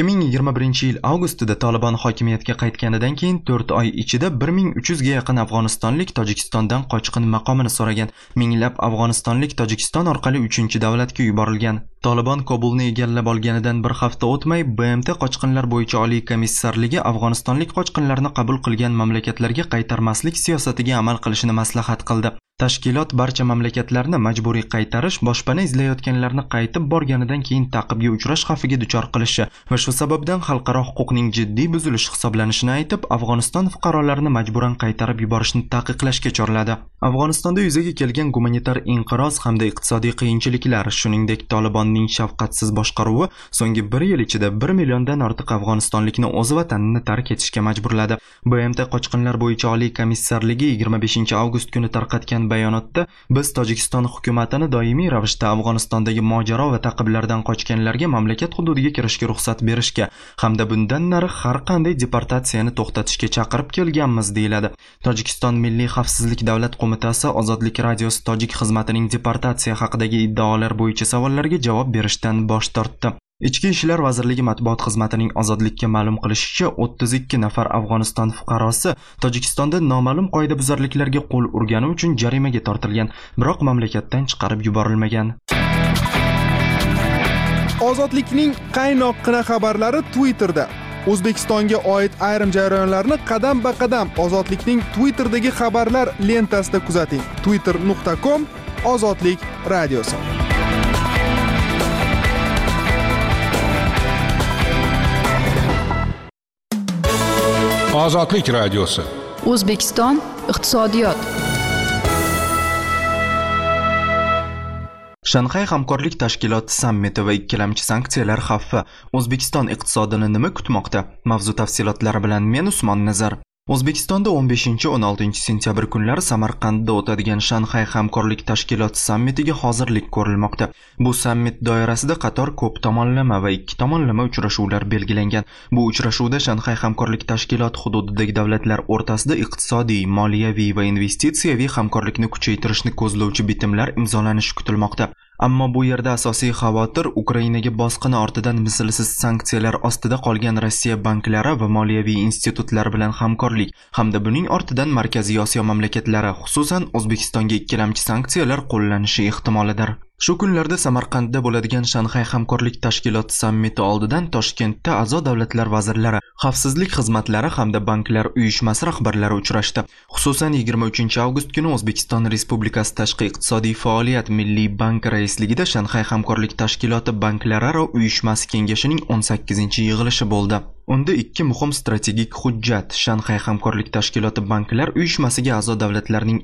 2021-yil avgustida Tolibon hokimiyatga qaytganidan keyin 4 oy ichida 1300 ga yaqin afg'onistonlik Tojikistondan qochqin maqomini so'ragan. Minglab afg'onistonlik Tojikiston orqali 3-davlatga yuborilgan. Tolibon Kobulni egallab olganidan bir hafta o'tmay BMT qochqinlar bo'yicha oliy komissarligi afg'onistonlik qochqinlarni qabul qilgan mamlakatlarga qaytarmaslik siyosatiga amal qilishini maslahat qildi. Tashkilot barcha mamlakatlarni majburiy qaytarish, boshpana izlayotganlarni qaytib borganidan keyin ta'qibga uchrash xavfiga duchor qilishi va shu sababdan xalqaro huquqning jiddiy buzilishi hisoblanishini aytib, Afg'oniston fuqarolarini majburan qaytarib yuborishni taqiqlashga chorladi. Afg'onistonda yuzaga kelgan gumanitar inqiroz hamda iqtisodiy qiyinchiliklar, shuningdek Tolibonning shafqatsiz boshqaruvi so'nggi 1 yil ichida 1 milliondan ortiq afg'onistonlikni o'z vatanini tark etishga majburladi. BMT qochqinlar bo'yicha oliy komissarligi 25 avgust kuni tarqatgan bayonotda biz Tojikiston hukumatini doimiy ravishda Afg'onistondagi mojaro va ta'qiblardan qochganlarga mamlakat hududiga kirishga ruxsat berishga hamda bundan nari har qanday deportatsiyani to'xtatishga chaqirib kelganmiz, deyiladi. Tojikiston Milliy xavfsizlik davlat qo'mitasi Ozodlik radiosi tojik xizmatining deportatsiya haqidagi iddaolar bo'yicha savollarga javob berishdan bosh tortdi. Ichki ishlar vazirligi matbuot xizmatining ozodlikka ma'lum qilishicha, 32 nafar Afg'oniston fuqarosi Tojikistonda noma'lum qoidabuzarliklarga qo'l urgani uchun jarimaga tortilgan, biroq mamlakatdan chiqarib yuborilmagan.
Ozodlikning qaynoqqina xabarlari Twitterda. O'zbekistonga oid ayrim jarayonlarni qadam-ba-qadam Ozodlikning Twitterdagi xabarlar lentasida kuzating. twitter.com/ozodlik radiosi.
Ozodlik radiosi.
O'zbekiston iqtisodiyot.
Shanxay hamkorlik tashkiloti sammiti va ikkilamchi sanksiyalar xavfi O'zbekiston iqtisodini nima kutmoqda? Mavzu tafsilotlari bilan men Usmon Nazar. O'zbekistonda 15-16 sentyabr kunlari Samarqandda o'tadigan Shanxay hamkorlik tashkiloti sammitiga hozirlik ko'rilmoqda. Bu sammit doirasida qator ko'p tomonlama va ikki tomonlama uchrashuvlar belgilangan. Bu uchrashuvda Shanxay hamkorlik tashkiloti hududidagi davlatlar o'rtasida iqtisodiy, moliyaviy va investitsiyaviy hamkorlikni kuchaytirishni ko'zlovchi bitimlar imzolanishi kutilmoqda. Ammo bu yerda asosiy xavotir Ukrainaga bosqini ortidan mislsiz sanksiyalar ostida qolgan Rossiya banklari va moliyaviy institutlar bilan hamkorlik hamda buning ortidan Markaziy Osiyo mamlakatlari, xususan O'zbekistonga ikkilamchi sanksiyalar qo'llanishi ehtimolidir. Shu kunlarda Samarqandda bo'ladigan Shanxay hamkorlik tashkiloti sammiti oldidan Toshkentda a'zo davlatlar vazirlari, xavfsizlik xizmatlari hamda banklar uyushmasi rahbarlari uchrashdi. Xususan 23 avgust kuni O'zbekiston Respublikasi Tashqi iqtisodiy faoliyat Milliy bank raisligida Shanxay hamkorlik tashkiloti banklararo uyushmasi kengashining 18-yig'ilishi bo'ldi. Unda ikki muhim strategik hujjat Shanxay hamkorlik tashkiloti banklar uyushmasiga a'zo davlatlarning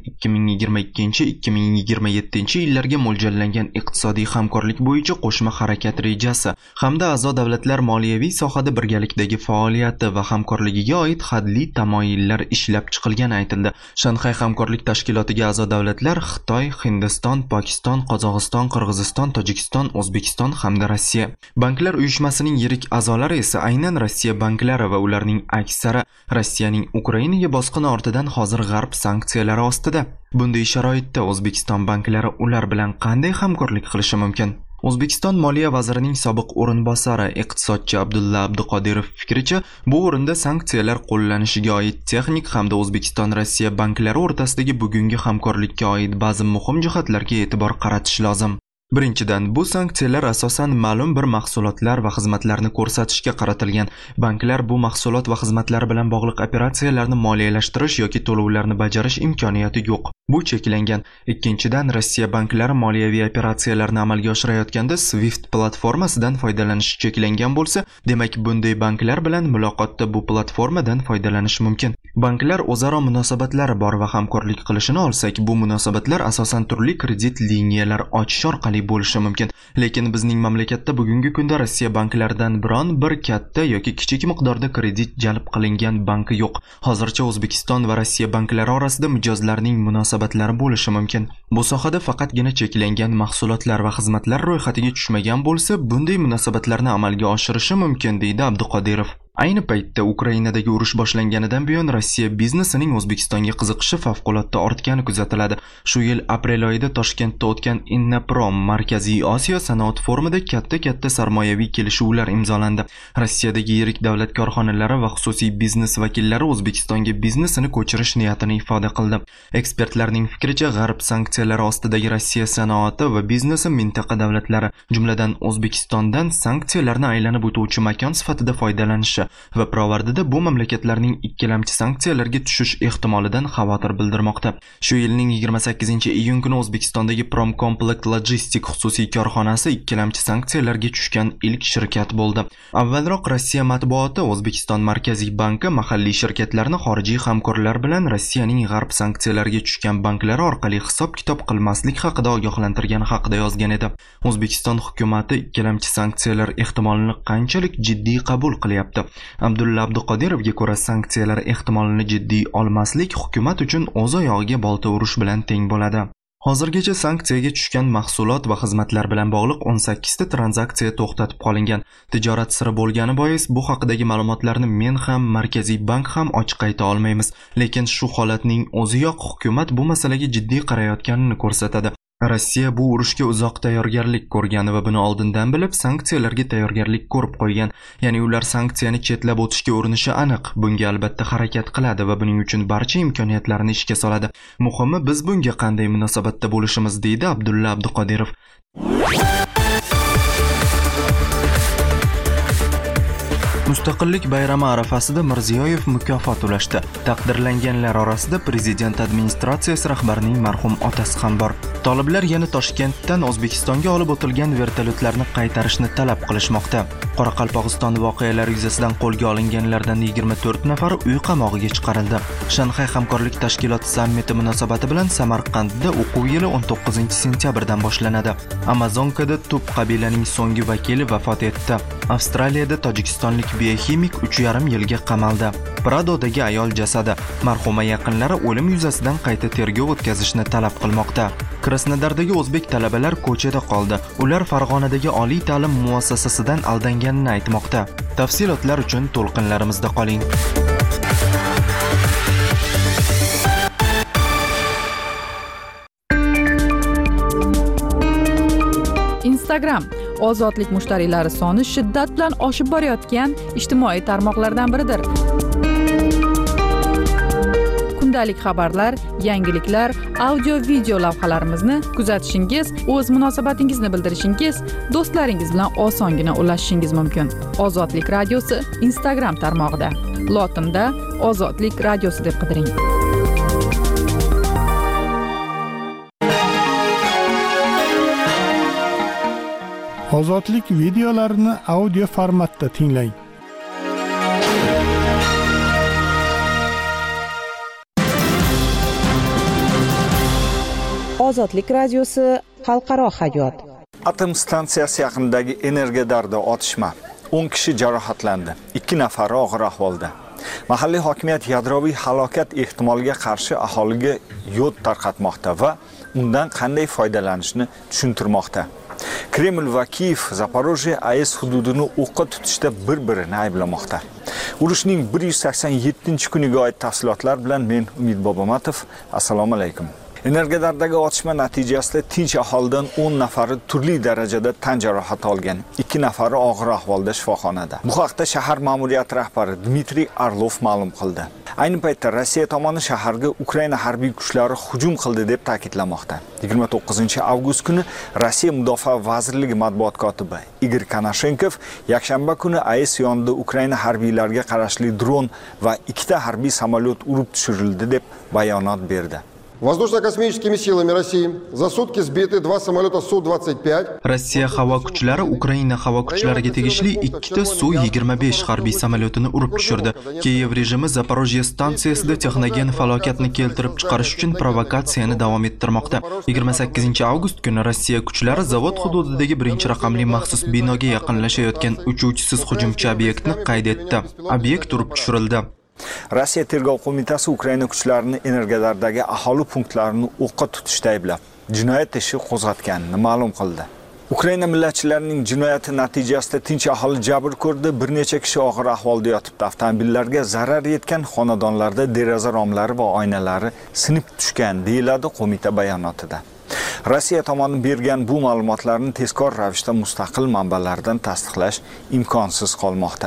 2022-2027 yillarga mo'ljallangan iqtisodiy hamkorlik bo'yicha qo'shma harakat rejasi hamda a'zo davlatlar moliyaviy sohada birgalikdagi faoliyati va hamkorligiga oid hadli tamoyillar ishlab chiqilgani aytildi. Shanxay hamkorlik tashkilotiga a'zo davlatlar Xitoy, Hindiston, Pokiston, Qozog'iston, Qirg'iziston, Tojikiston, O'zbekiston hamda Rossiya. Banklar uyushmasining yirik a'zolari esa aynan Rossiya banklari va ularning aksari Rossiyaning Ukrainaga bosqini ortidan hozir g'arb sanksiyalari ostida. Bunday sharoitda O'zbekiston banklari ular bilan qanday hamkorlik qilishi mumkin? O'zbekiston Moliya vazirining sobiq o'rinbosari iqtisodchi Abdulla Abduqodirov fikricha, bu o'rinda sanksiyalar qo'llanishiga oid texnik hamda O'zbekiston-Rossiya banklari o'rtasidagi bugungi hamkorlikka oid ba'zi muhim jihatlarga e'tibor qaratish lozim. Birinchidan, bu sanksiyalar asosan ma'lum bir mahsulotlar va xizmatlarni ko'rsatishga qaratilgan. Banklar bu mahsulot va xizmatlar bilan bog'liq operatsiyalarni moliyalashtirish yoki to'lovlarni bajarish imkoniyati yo'q. Bu cheklangan. Ikkinchidan, Rossiya banklari moliyaviy operatsiyalarni amalga oshirayotganda Swift platformasidan foydalanish cheklangan bo'lsa, demak bunday banklar bilan muloqotda bu platformadan foydalanish mumkin. Banklar o'zaro munosabatlari bor va hamkorlik qilishini olsak, bu munosabatlar asosan turli kredit liniyalar ochish orqali bo'lishi mumkin. Lekin bizning mamlakatda bugungi kunda Rossiya banklaridan biron bir katta yoki kichik miqdorda kredit jalb qilingan banki yo'q. Hozircha O'zbekiston va Rossiya banklari orasida mijozlarning munosabatlari bo'lishi mumkin. Bu sohada faqatgina cheklangan mahsulotlar va xizmatlar ro'yxatiga tushmagan bo'lsa, bunday munosabatlarni amalga oshirishi mumkin, deydi Abduqodirov. Ayni paytda Ukrainadagi urush boshlanganidan buyon Rossiya biznesining O'zbekistonga qiziqishi favqulodda ortgani kuzatiladi. Shu yil aprel oyida Toshkentda o'tgan Innaprom Markaziy Osiyo sanoat forumida katta sarmoyaviy kelishuvlar imzolandi. Rossiyadagi yirik davlat korxonalari va xususiy biznes vakillari O'zbekistonga biznesini ko'chirish niyatini ifoda qildi. Ekspertlarning fikricha, g'arb sanksiyalari ostidagi Rossiya sanoati va biznesi mintaqa davlatlari, jumladan O'zbekistondan sanksiyalarni aylanib o'tuvchi makon sifatida foydalanishi va pirovardida bu mamlakatlarning ikkilamchi sanksiyalarga tushish ehtimolidan xavotir bildirmoqda. Shu yilning 28-iyun kuni O'zbekistondagi Promcomplect Logistic xususiy korxonasi ikkilamchi sanksiyalarga tushgan ilk shirkat bo'ldi. Avvalroq Rossiya matbuoti O'zbekiston Markaziy banki mahalliy shirkatlarni xorijiy hamkorlar bilan Rossiyaning g'arb sanksiyalarga tushgan banklari orqali hisob-kitob qilmaslik haqida ogohlantirgani haqida yozgan edi. O'zbekiston hukumatı ikkilamchi sanksiyalar ehtimolini qanchalik jiddiy qabul qilyapti? Abdulla Abduqodirovga ko'ra, sanksiyalar ehtimolini jiddiy olmaslik hukumat uchun o'z oyog'iga bolta urish bilan teng bo'ladi. Hozirgacha sanksiyaga tushgan mahsulot va xizmatlar bilan bog'liq 18 ta tranzaksiya to'xtatib qolingan. Tijorat siri bo'lgani bois bu haqidagi ma'lumotlarni men ham, Markaziy bank ham ochiq ayta olmaymiz. Lekin shu holatning o'ziyoq hukumat bu masalaga jiddiy qarayotganini ko'rsatadi. Rossiya bu urushga uzoq tayyorgarlik ko'rgan va buni oldindan bilib sanksiyalarga tayyorgarlik ko'rib qo'ygan. Ya'ni ular sanksiyani chetlab o'tishga urinishi aniq. Bunga albatta harakat qiladi va buning uchun barcha imkoniyatlarni ishga soladi. Muhimi biz bunga qanday munosabatda bo'lishimiz, deydi Abdulla Abduqodirov. Mustaqillik bayrami arafasida Mirziyoyev mukofot ulashdi. Taqdirlanganlar orasida prezident administratsiyasi rahbarining marhum otasi ham bor. Toliblar yana Toshkentdan O'zbekistonga olib o'tilgan vertolyotlarni qaytarishni talab qilishmoqda. Qoraqalpog'iston voqealari yuzasidan qo'lga olinganlardan 24 nafari uy qamog'iga chiqarildi. Shanxay hamkorlik tashkiloti sammiti munosabati bilan Samarqandda o'quv yili 19-sentyabrdan boshlanadi. Amazonkada Tub qabilaning so'nggi vakili vafot etdi. Avstraliyada tojikistonlik bioximik 3,5 yilga qamaldi. Pradodagi ayol jasadi. Marhuma yaqinlari o'lim yuzasidan qayta tergov o'tkazishni talab qilmoqda. Krasnodardagi o'zbek talabalar ko'chada qoldi. Ular Farg'onadagi oliy ta'lim muassasasidan aldanganini aytmoqda. Tafsilotlar uchun to'lqinlarimizda qoling.
Instagram ozodlik mushtariylari soni shiddat bilan oshib borayotgan ijtimoiy tarmoqlardan biridir. Kundalik xabarlar, yangiliklar, audio-video lavhalarimizni kuzatishingiz, o'z munosabatingizni bildirishingiz, do'stlaringiz bilan osongina ulashishingiz mumkin. Ozodlik radiosi Instagram tarmog'ida. Lotinda Ozodlik radiosi deb qidiring.
Ozodlik videolarini audio formatda tinglang.
Ozodlik radiosi xalqaro hayot.
Atom stansiyasi yaqinidagi Energodarda otishma. 10 kishi jarohatlandi. 2 nafari og'ir ahvolda. Mahalliy hokimiyat yadroviy halokat ehtimoliga qarshi aholiga yod tarqatmoqda va undan qanday foydalanishni tushuntirmoqda. Kreml va Kiyev Zaporojye AES hududini o'qqa tutishda bir-birini ayblamoqda. Urushning 187-kuniga oid tafsilotlar bilan men Umid Bobomatov. Assalomu alaykum. Energodardagi otishma natijasida tinch aholidan 10 nafari turli darajada tan jarohati olgan, 2 nafari og'ir ahvolda shifoxonada. Bu haqda shahar ma'muriyati rahbari Dmitriy Arlov ma'lum qildi. Ayni paytda Rossiya tomoni shaharga Ukraina harbiy kuchlari hujum qildi deb ta'kidlamoqda. 29-avgust kuni Rossiya Mudofaa vazirligi matbuot kotibi Igor Konashenkov yakshanba kuni AES yonida Ukraina harbiylariga qarashli dron va 2 harbiy samolyot urib tushirildi deb bayonot berdi.
Воздушно-космическими силами России за сутки сбиты 2 самолета Су-25.
Rossiya havo kuchlari Ukraina havo kuchlariga tegishli 2 Su-25 harbiy samolyotini urib tushirdi. Kiyev rejimi Zaporojye stansiyasida texnogen falokatni keltirib chiqarish uchun provokatsiyani davom ettirmoqda. 28-avgust kuni Rossiya kuchlari zavod hududidagi 1-raqamli maxsus binoga yaqinlashayotgan uchuvchisiz hujumchi obyektni qayd etdi. Obyekt urib tushirildi.
Rossiya tergov qo'mitasi Ukraina kuchlarini Energodardagi aholi punktlarini o'qqa tutishda ayblab, jinoyat ishi qo'zg'atganini ma'lum qildi. Ukraina millatchilarining jinoyati natijasida tinch aholi jabr ko'rdi, bir necha kishi og'ir ahvolda yotibdi. Avtomobillarga zarar yetgan, xonadonlarda deraza romlari va oynalari sinib tushgan, deyiladi qo'mita bayonotida. Rossiya tomoni bergan bu ma'lumotlarni tezkor ravishda mustaqil manbalardan tasdiqlash imkonsiz qolmoqda.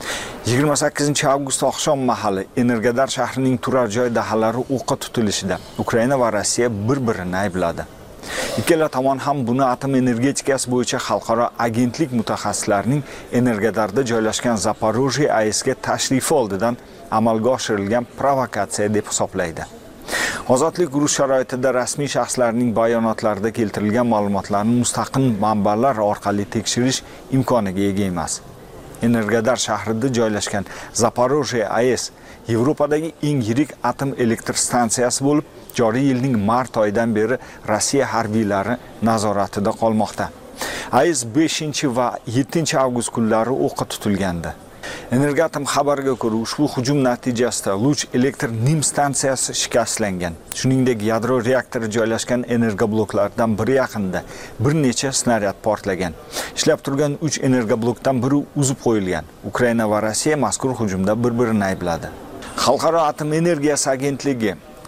28-avgust oqshom mahali Energodar shahrining turar joy dahalari o'qqa tutilishida Ukraina va Rossiya bir-birini aybladi. Ikkala tomon ham buni atom energetikasi bo'yicha xalqaro agentlik mutaxassislarining Energodarda joylashgan Zaporojye AESga tashrifi oldidan amalga oshirilgan provokatsiya deb hisoblaydi. Ozodlik urush sharoitida rasmiy shaxslarning bayonotlarida keltirilgan ma'lumotlarni mustaqil manbalar orqali tekshirish imkoniga ega emas. Energodar shahrida joylashgan Zaporojye AES Yevropadagi eng yirik atom elektr stansiyasi bo'lib, joriy yilning mart oyidan beri Rossiya harbiylari nazoratida qolmoqda. AES 5 va 7 avgust kunlari o'qqa tutilgandi. Energoatom xabariga ko'ra, ushbu hujum natijasida Luch elektr nim stansiyasi shikastlangan. Shuningdek, yadro reaktori joylashgan energobloklardan biri yaqinida bir necha snaryad portlagan. Ishlab turgan 3 energoblokdan biri uzib qo'yilgan. Ukraina va Rossiya mazkur hujumda bir-birini aybladi. Xalqaro atom energiyasi agentligi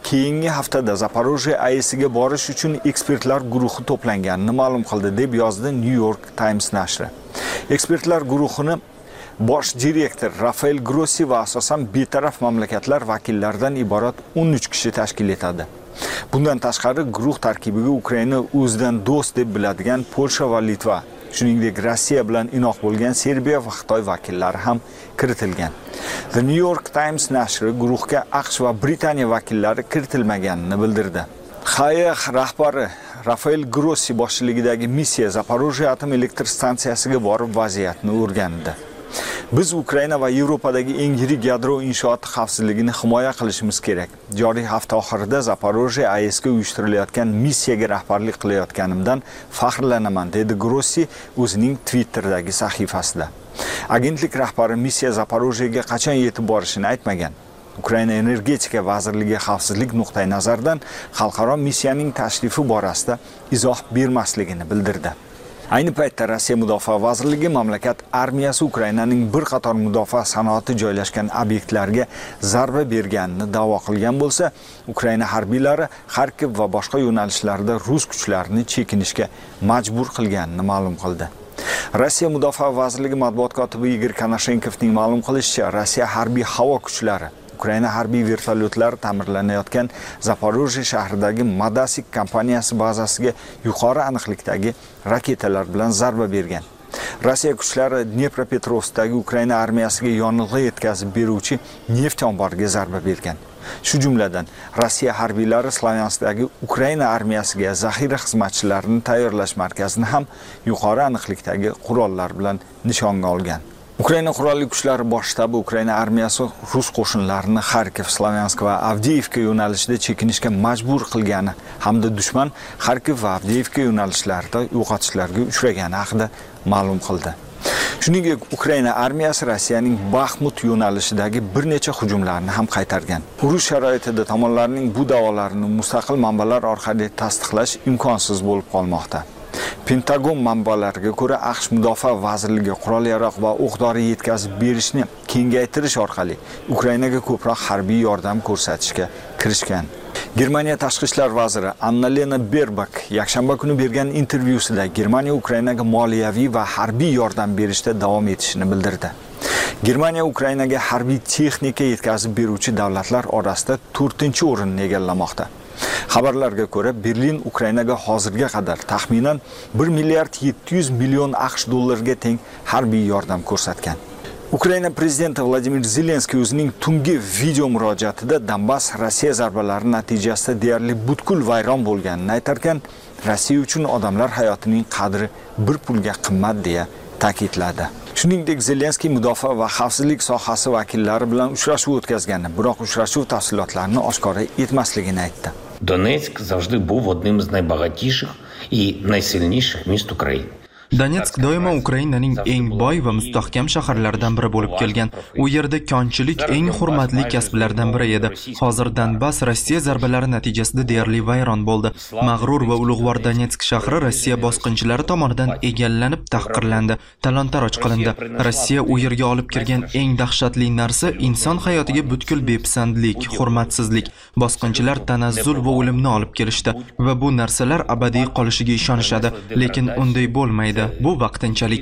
keyingi haftada Zaporojye AESga borish uchun ekspertlar guruhi to'planganini ma'lum qildi, deb yozdi New York Times nashri. Ekspertlar guruhini bosh direktor Rafael Grossi va asosan betaraf mamlakatlar vakillaridan iborat 13 kishi tashkil etadi. Bundan tashqari guruh tarkibiga Ukraina o'zidan do'st deb biladigan Polsha va Litva, shuningdek Rossiya bilan inoq bo'lgan Serbiya va Xitoy vakillari ham kiritilgan. The New York Times nashri guruhga AQSh va Britaniya vakillari kiritilmaganini bildirdi. XAEX rahbari Rafael Grossi boshchiligidagi missiya Zaporojye atom elektr stansiyasiga borib vaziyatni o'rgandi. Biz Ukraina va Yevropadagi eng yirik yadro inshooti xavfsizligini himoya qilishimiz kerak. Joriy hafta oxirida Zaporojye AESga uyushtirilayotgan missiyaga rahbarlik qilayotganimdan faxrlanaman, dedi Grossi o'zining Twitter'dagi sahifasida. Agentlik rahbari missiya Zaporojyega qachon yetib borishini aytmagan. Ukraina energetika vazirligi xavfsizlik nuqtai nazaridan xalqaro missiyaning tashrifi borasida izoh bermasligini bildirdi. Ayni paytda Rossiya Mudofaa vazirligi mamlakat armiyasi Ukrainaning bir qator mudofaa sanoati joylashgan obyektlarga zarba berganini da'vo qilgan bo'lsa, Ukraina harbiylari Xarkov va boshqa yo'nalishlarda rus kuchlarini chekinishga majbur qilganini ma'lum qildi. Rossiya Mudofaa vazirligi matbuot kotibi Igor Konashenkovning ma'lum qilishicha, Rossiya harbiy havo kuchlari Ukraina harbiy vertolyotlari ta'mirlanayotgan Zaporojye shahridagi Madasik kompaniyasi bazasiga yuqori aniqlikdagi raketalar bilan zarba bergan. Rossiya kuchlari Dnepropetrovskdagi Ukraina armiyasiga yonilg'i yetkazib beruvchi neft omboriga zarba bergan. Shu jumladan Rossiya harbiylari Slavyanskdagi Ukraina armiyasiga zaxira xizmatchilarini tayyorlash markazini ham yuqori aniqlikdagi qurollar bilan nishonga olgan. Ukraina qurolli kuchlari bosh shtabi Ukraina armiyasi rus qo'shinlarini Xarkov, Slavyansk va Avdiivka yo'nalishida chekinishga majbur qilgani hamda dushman Xarkov va Avdiivka yo'nalishlarida yo'qotishlarga uchragani haqida ma'lum qildi. Shuningdek, Ukraina armiyasi Rossiyaning Baxmut yo'nalishidagi bir necha hujumlarni ham qaytargan. Urush sharoitida tomonlarning bu da'volarini mustaqil manbalar orqali tasdiqlash imkonsiz bo'lib qolmoqda. Pentagon manbalariga ko'ra, AQSh Mudofaa vazirligi qurol-yarog' va o'q-dori yetkazib berishni kengaytirish orqali Ukrainaga ko'proq harbiy yordam ko'rsatishga kirishgan. Germaniya tashqi ishlar vaziri Annalena Baerbock yakshanba kuni bergan intervyusida Germaniya Ukrainaga moliyaviy va harbiy yordam berishda davom etishini bildirdi. Germaniya Ukrainaga harbiy texnika yetkazib beruvchi davlatlar orasida 4-o'rinni egallamoqda. Xabarlarga ko'ra, Berlin Ukrainaga hozirga qadar taxminan 1 milliard 700 million AQSh dollariga teng harbiy yordam ko'rsatgan. Ukraina prezidenti Vladimir Zelenskiy o'zining tungi video murojaatida Donbass Rossiya zarbalari natijasida deyarli butkul vayron bo'lganini aytarkan, Rossiya uchun odamlar hayotining qadri bir pulga qimmat deya ta'kidladi. Shuningdek, Zelenskiy mudofaa va xavfsizlik sohasi vakillari bilan uchrashuv o'tkazgani, biroq uchrashuv tafsilotlarini oshkora etmasligini aytdi.
Donetsk завжди був одним з найбагатіших і найсильніших міст України.
Donetsk doimo Ukrainaning eng boy va mustahkam shaharlaridan biri bo'lib kelgan. U yerda konchilik eng hurmatli kasblardan biri edi. Hozir Donbass Rossiya zarbalari natijasida deyarli vayron bo'ldi. Mag'rur va ulug'vor Donetsk shahri Rossiya bosqinchilari tomonidan egallanib, tahqirlandi, talon-taroj qilindi. Rossiya u yerga olib kirgan eng dahshatli narsa inson hayotiga butkul bepisandlik, hurmatsizlik. Bosqinchilar tanazzul va o'limni olib kelishdi va bu narsalar abadiy qolishiga ishonishadi, lekin unday bo'lmaydi. Bu vaqtinchalik.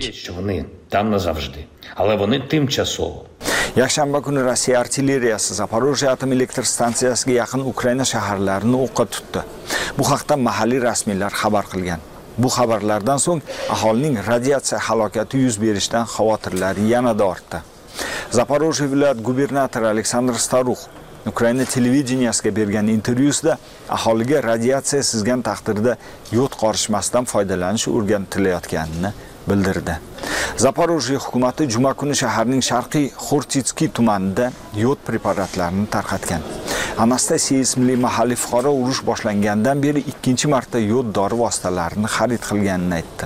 Yakshanba kuni Rossiya artilleriyasi Zaporojye atom elektr stansiyasiga yaqin Ukraina shaharlarini o'qqa tutdi. Bu haqda mahalliy rasmiylar xabar qilgan. Bu xabarlardan so'ng aholining radiatsiya halokati yuz berishidan xavotirlari yanada ortdi. Zaporojye viloyat gubernatori Aleksandr Starux Ukraina televideniyasiga bergan intervyusida aholiga radiatsiya sizgan taqdirda yod qorishmasdan foydalanish o'rgatilayotganini bildirdi. Zaporojye hukumati juma kuni shaharning sharqiy Xortitskiy tumanida yod preparatlarini tarqatgan. Anastasiya ismli mahalliy fuqaro urush boshlangandan beri ikkinchi marta yod dori vositalarini xarid qilganini aytdi.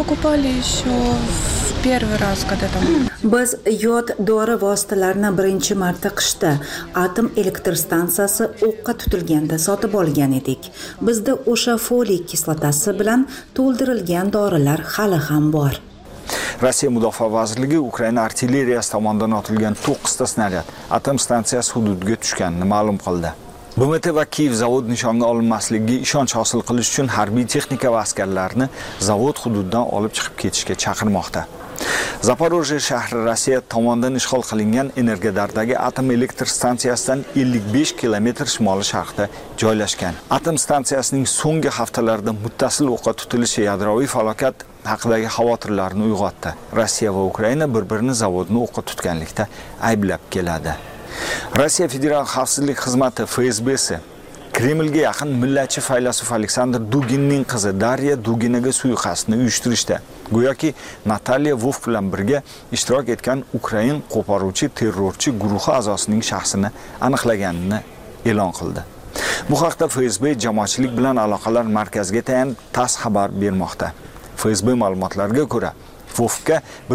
Biz yod dori vositalarini birinchi marta qishda atom elektr stansiyasi o'qqa tutilganda sotib olgan edik. Bizda o'sha foliy kislotasi bilan to'ldirilgan dorilar hali ham bor.
Rossiya Mudofaa vazirligi Ukraina artilleriyasi tomonidan otilgan 9 ta snaryad atom stansiyasi hududiga tushganini ma'lum qildi. BMT va Kiyev zavod nishonga olinmasligiga ishonch hosil qilish uchun harbiy texnika va askarlarni zavod hududidan olib chiqib ketishga chaqirmoqda. Zaporojye shahri Rossiya tomonidan ishg'ol qilingan Energodardagi atom elektr stansiyasidan 55 kilometr shimoli-sharqda joylashgan. Atom stansiyasining so'nggi haftalarda muttasil o'qqa tutilishi yadroviy falokat haqidagi xavotirlarni uyg'otdi. Rossiya va Ukraina bir-birini zavodni o'qqa tutganlikda ayblab keladi. Rossiya Federal xavfsizlik xizmati FSB'si Kremlga yaqin millatchi faylasuf Aleksandr Duginning qizi Darya Duginaga suiqasdni uyushtirishda, go'yoki Natalya Vovk bilan birga ishtirok etgan Ukrain qo'poruvchi terrorchi guruhi a'zosining shaxsini aniqlaganini e'lon qildi. Bu haqda FSB jamoatchilik bilan aloqalar markaziga tayanib TASS xabar bermoqda. FSB ma'lumotlariga ko'ra, Vovkka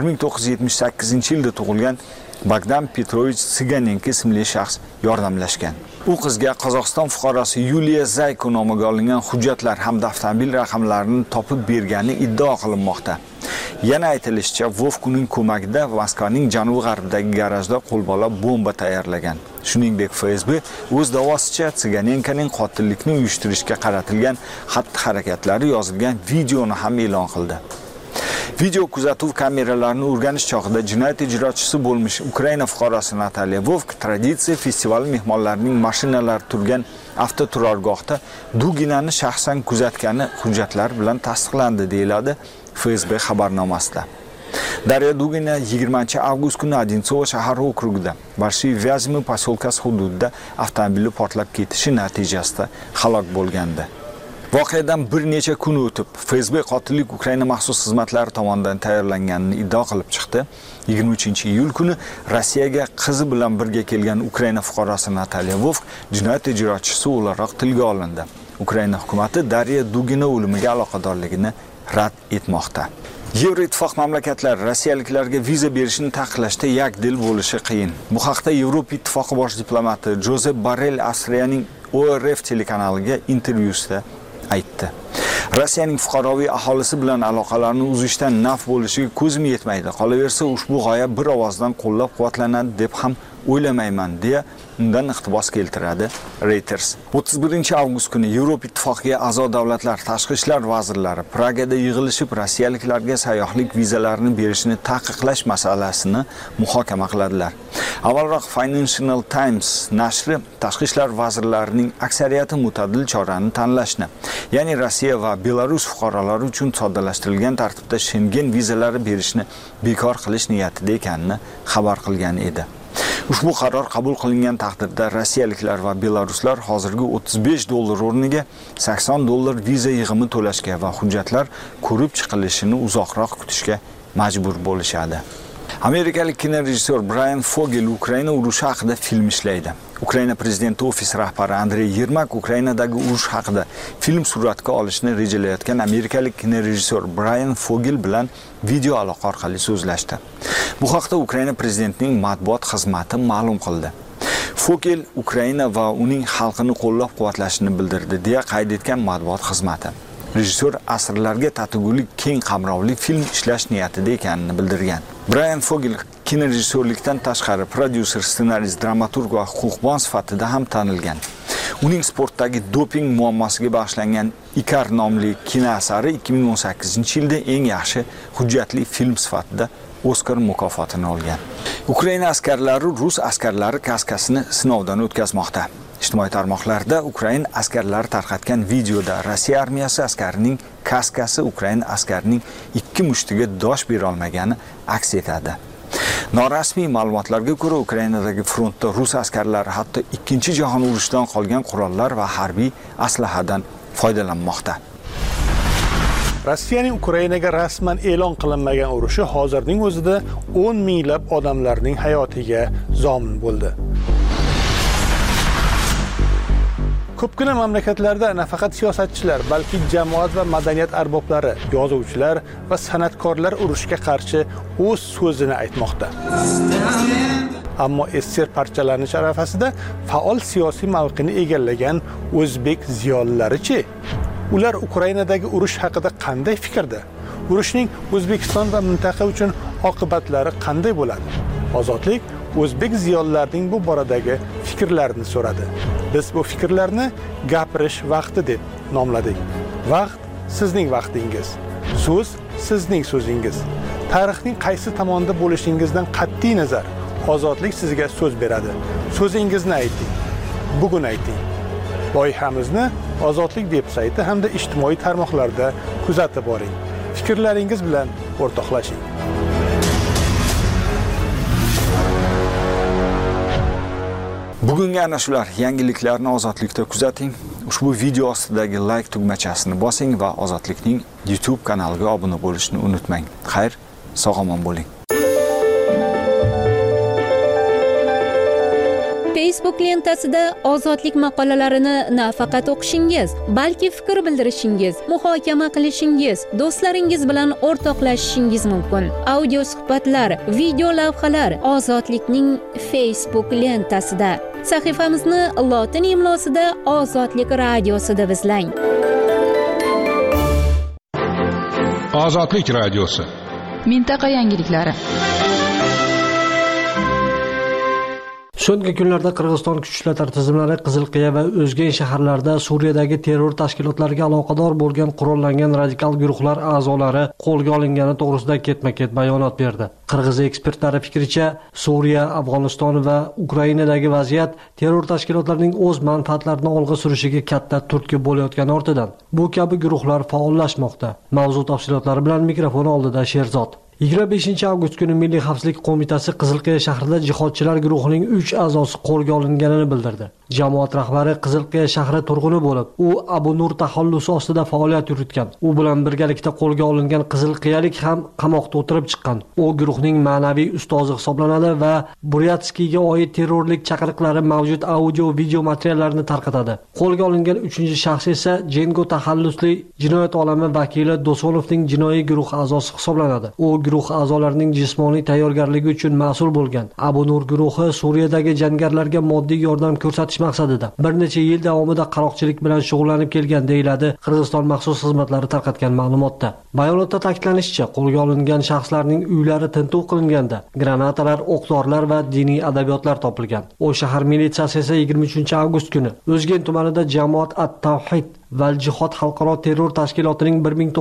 1978-yilda tug'ilgan Bogdan Petrovich Tsiganenko ismli shaxs yordamlashgan. U qizga Qozog'iston fuqarosi Yuliya Zayko nomiga olingan hujjatlar hamda avtomobil raqamlarini topib bergani iddao qilinmoqda. Yana aytilishicha, Vovk uning ko'magida Moskvaning janubi-g'arbidagi garajda qo'lbola bomba tayyorlagan. Shuningdek, FSB o'z da'vosicha Tsiganenkoning qotillikni uyushtirishga qaratilgan xatti-harakatlari yozilgan videoni ham e'lon qildi. Video kuzatuv kameralarini o'rganish chog'ida jinoyat ijrochisi bo'lmish Ukraina fuqarosi Natalya Vovk traditsiya festivali mehmonlarining mashinalari turgan avtoturargohda Duginani shaxsan kuzatgani hujjatlar bilan tasdiqlandi, deyiladi FSB xabarnomasida. Darya Dugina 20-avgust kuni Odinsovo shahar okrugida Barshiy Vyazmi posyolkasi hududida avtomobili portlab ketishi natijasida halok bo'lgandi. Voqeadan bir necha kun o'tib, FSB qotillik Ukraina maxsus xizmatlari tomonidan tayyorlanganini iddao qilib chiqdi. 23-iyul kuni Rossiyaga qizi bilan birga kelgan Ukraina fuqarosi Natalya Vovk jinoyat ijrochisi o'laroq tilga olindi. Ukraina hukumatı Darya Dugina o'limiga aloqadorligini rad etmoqda. Yevroittifoq mamlakatlari rossiyaliklarga viza berishni taqiqlashda yakdil bo'lishi qiyin. Bu haqda Yevropa Ittifoqi bosh diplomati Josep Borrell Avstriyaning ORF telekanaliga intervyusida aytdi. Rossiyaning fuqaroviy aholisi bilan aloqalarni uzishdan naf bo'lishiga ko'zim yetmaydi. Qolaversa, ushbu g'oya bir ovozdan qo'llab-quvvatlanadi deb ham o'ylamayman, deya undan iqtibos keltiradi Reuters. 31-avgust kuni Yevropa Ittifoqiga a'zo davlatlar tashqi ishlar vazirlari Pragada yig'ilishib Rossiyaliklarga sayyohlik vizalarini berishni taqiqlash masalasini muhokama qiladilar. Avvalroq Financial Times nashri tashqi ishlar vazirlarining aksariyati mutadil chorani tanlashni, ya'ni Rossiya va Belarus fuqarolari uchun soddalashtirilgan tartibda Schengen vizalari berishni bekor qilish niyatida ekanini xabar qilgan edi. Ushbu qaror qabul qilingan taqdirda rossiyaliklar va belaruslar hozirgi $35 o'rniga $80 viza yig'imi to'lashga va hujjatlar ko'rib chiqilishini uzoqroq kutishga majbur bo'lishadi. Amerikalik kinorejissyor Brian Fogel Ukraina urushi haqida film ishlaydi. Ukraina prezidenti ofisi rahbari Andrey Yermak Ukrainadagi urush haqida film suratga olishni rejalayotgan amerikalik kinorejissyor Brian Fogel bilan video aloqa orqali so'zlashdi. Bu haqda Ukraina prezidentining matbuot xizmati ma'lum qildi. Fogel Ukraina va uning xalqini qo'llab-quvvatlashini bildirdi, deya qayd etgan matbuot xizmati. Rejissyor asrlarga tatigulik keng qamrovli film ishlash niyatida ekanini bildirgan. Brian Fogel kinorejissyorlikdan tashqari prodyuser, ssenarist, dramaturg va huquqbon sifatida ham tanilgan. Uning sportdagi doping muammosiga bag'ishlangan Ikar nomli kinoasari 2018-yilda eng yaxshi hujjatli film sifatida Oskar mukofotini olgan. Ukraina askarlari rus askarlari kaskasini sinovdan o'tkazmoqda. Ijtimoiy tarmoqlarda Ukraina askarlari tarqatgan videoda Rossiya armiyasi askarining kaskasi Ukraina askarining ikki mushtiga dosh bera olmagani aks etadi. Norasmiy ma'lumotlarga ko'ra, Ukrainadagi frontda rus askarlari hatto 2-jahon urushidan qolgan qurollar va harbiy aslahadan foydalanmoqda.
Rossiyaning Ukrainaga rasman e'lon qilinmagan urushi hozirning o'zida 10 minglab odamlarning hayotiga zomin bo'ldi. Ko'pgina mamlakatlarda nafaqat siyosatchilar, balki jamoat va madaniyat arboblari, yozuvchilar va san'atkorlar urushga qarshi o'z so'zini aytmoqda. Ammo SSR parchalanish arafasida faol siyosiy mavqeni egallagan o'zbek ziyolilari-chi? Ular Ukrainadagi urush haqida qanday fikrda? Urushning O'zbekiston va mintaqa uchun oqibatlari qanday bo'ladi? Ozodlik o'zbek ziyolilarining bu boradagi fikrlarini so'radi. Biz bu fikrlarni gapirish vaqti deb nomladik. Vaqt sizning vaqtingiz. So'z sizning so'zingiz. Tarixning qaysi tomonda bo'lishingizdan qat'iy nazar ozodlik sizga so'z beradi. So'zingizni ayting. Bugun ayting. Loyihamizni Ozodlik veb-sayti hamda ijtimoiy tarmoqlarda kuzatib boring. Fikrlaringiz bilan o'rtoqlashing.
Bugungi ana shular yangiliklarni Ozodlikda kuzating. Ushbu video ostidagi like tugmachasini bosing va Ozodlikning YouTube kanaliga obuna bo'lishni unutmang. Xayr, sog'-omon bo'ling.
Facebook lentasida ozodlik maqolalarini nafaqat o'qishingiz, balki fikr bildirishingiz, muhokama qilishingiz, do'stlaringiz bilan o'rtoqlashishingiz mumkin. Audio suhbatlar, video lavhalar Ozodlikning Facebook lentasida. Sahifamizni lotin imlosida Ozodlik radiosi deb izlang.
Ozodlik radiosi.
Mintaqa yangiliklari.
So'nggi kunlarda Qirg'iziston kuch ishlatma tizimlari Qizilqiya va o'zga shaharlarda Suriyadagi terror tashkilotlariga aloqador bo'lgan qurollangan radikal guruhlar a'zolari qo'lga olingani to'g'risida ketma-ket bayonot berdi. Qirg'iz ekspertlari fikricha, Suriya, Afg'oniston va Ukrainadagi vaziyat terror tashkilotlarining o'z manfaatlarini olg'a surishiga katta turtki bo'layotgani ortidan bu kabi guruhlar faollashmoqda. Mavzu tafsilotlari bilan mikrofon oldida Sherzod. 25 avgust kuni Milliy xavfsizlik qo'mitasi Qizilqiya shahrida jihodchilar guruhining 3 a'zosi qo'lga olinganini bildirdi. Jamoat rahbari Qizilqiya shahri turg'uni bo'lib, u Abu Nur taxallusi ostida faoliyat yuritgan. U bilan birgalikda qo'lga olingan qizilqiyalik ham qamoqda o'tirib chiqqan. U guruhning ma'naviy ustozi hisoblanadi va Buryatskiyga oid terrorlik chaqiriqlari mavjud audio video materiallarini tarqatadi. Qo'lga olingan 3-shaxs esa Jengo taxallusli jinoyat olami vakili Dosonovning jinoiy guruh a'zosi hisoblanadi. U guruh a'zolarining jismoniy tayyorgarligi uchun mas'ul bo'lgan. Abu Nur guruhi Suriyadagi jangarilarga moddiy yordam ko'rsatish maqsadida bir necha yil davomida qaroqchilik bilan shug'ullanib kelgan deyiladi Qirg'iziston maxsus xizmatlari tarqatgan ma'lumotda. Bayonotda ta'kidlanishicha, qo'lga olingan shaxslarning uylari tintuv qilinganda granatalar, o'q-dorilar va diniy adabiyotlar topilgan. O shahar militsiyasi esa 23 avgust kuni O'zgen tumanida Jamoat at-Tawhid Val Jihod xalqaro terror tashkilotining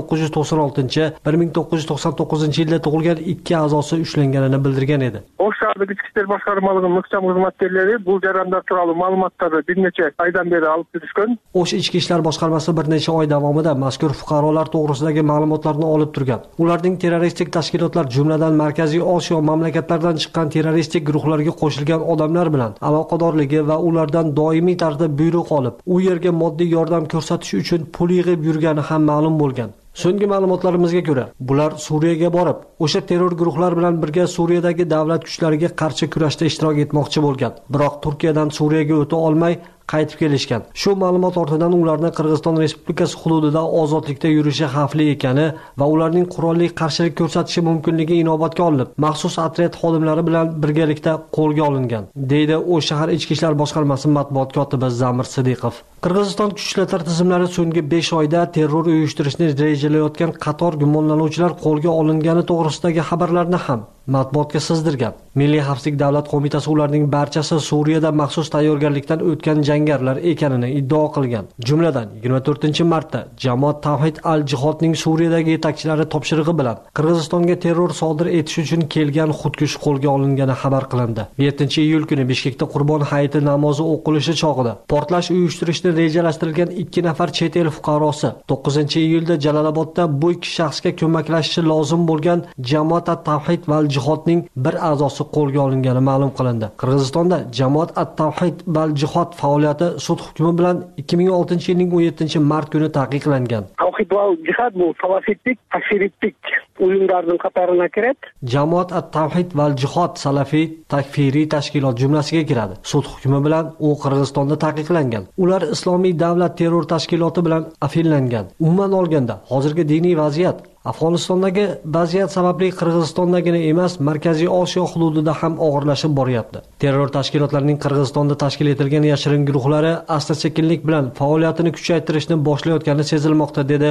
1999 yilda tug'ilgan 2 a'zosi ushlanganini bildirgan edi.
O'sh shahardagi ichki ishlar boshqarmaligining muhtam xizmatchilari bu jarayonlar turali ma'lumotlarni bir necha oydan beri olib turishgan.
O'sh ichki ishlar boshqarmasi bir necha oy davomida mazkur fuqarolar to'g'risidagi ma'lumotlarni olib turgan. Ularning terroristik tashkilotlar, jumladan Markaziy Osiyo mamlakatlaridan chiqqan terroristik guruhlarga qo'shilgan odamlar bilan aloqadorligi va ulardan doimiy tarzda buyruq olib, u yerga moddiy yordam ko'rsatish uchun pul yig'ib yurgani ham ma'lum bo'lgan. So'nggi ma'lumotlarimizga ko'ra, bular Suriyaga borib, o'sha terror guruhlar bilan birga Suriyadagi davlat kuchlariga qarshi kurashda ishtirok etmoqchi bo'lgan. Biroq Turkiyadan Suriyaga o'ta olmay qaytib kelishgan. Shu ma'lumot ortidan ularni Qirg'iziston Respublikasi hududida ozodlikda yurishi xavfli ekani va ularning qurolli qarshilik ko'rsatishi mumkinligi inobatga olinib, maxsus otryad xodimlari bilan birgalikda qo'lga olingan, deydi O'sh shahar ichki ishlar boshqarmasi matbuot kotibi Zamir Sidiqov. Qirg'iziston kuch ishlatma tizimlari so'nggi 5 oyda terror uyushtirishni rejalayotgan qator gumonlanuvchilar qo'lga olingani to'g'risidagi xabarlarni ham matbuotga sizdirgan. Milliy xavfsizlik davlat qo'mitasi ularning barchasi Suriyada maxsus tayyorgarlikdan o'tgan jangarilar ekanini iddao qilgan. Jumladan 24-martda Jamoat Tawhid al-Jihodning Suriyadagi yetakchilari topshirig'i bilan Qirg'izistonga terror sodir etish uchun kelgan xudkush qo'lga olingani xabar qilindi. 7-iyul kuni Bishkekda Qurbon hayiti namozi o'qilishi chog'ida portlash uyushtirishni rejalashtirilgan 2 nafar chet el fuqarosi 9-iyulda Jalolobodda bu 2 shaxsga ko'maklashishi lozim bo'lgan Jamoat at-Tawhid va al-Jihodning bir a'zosi qo'lga olingani ma'lum qilindi. Qirg'izistonda Jamoat at-Tawhid va al-Jihod faoliyati sud hukmi bilan 2006-yilning 17-mart kuni taqiqlangan.
Tawhid va al-Jihod bu salafitlik, takfirlik o'yinlarning qatoriga kiradi.
Jamoat at-Tawhid va al-Jihod salafiy takfiriy tashkilot jumlasiga kiradi. Sud hukmi bilan u Qirg'izistonda taqiqlangan. Ular Islomiy davlat terror tashkiloti bilan afillangan. Umuman olganda, hozirgi diniy vaziyat Afg'onistondagi vaziyat sababli Qirg'izistondagina emas, Markaziy Osiyo hududida ham og'irlashib boryapti. Terror tashkilotlarining Qirg'izistonda tashkil etilgan yashirin guruhlari asta-sekinlik bilan faoliyatini kuchaytirishni boshlayotgani sezilmoqda, dedi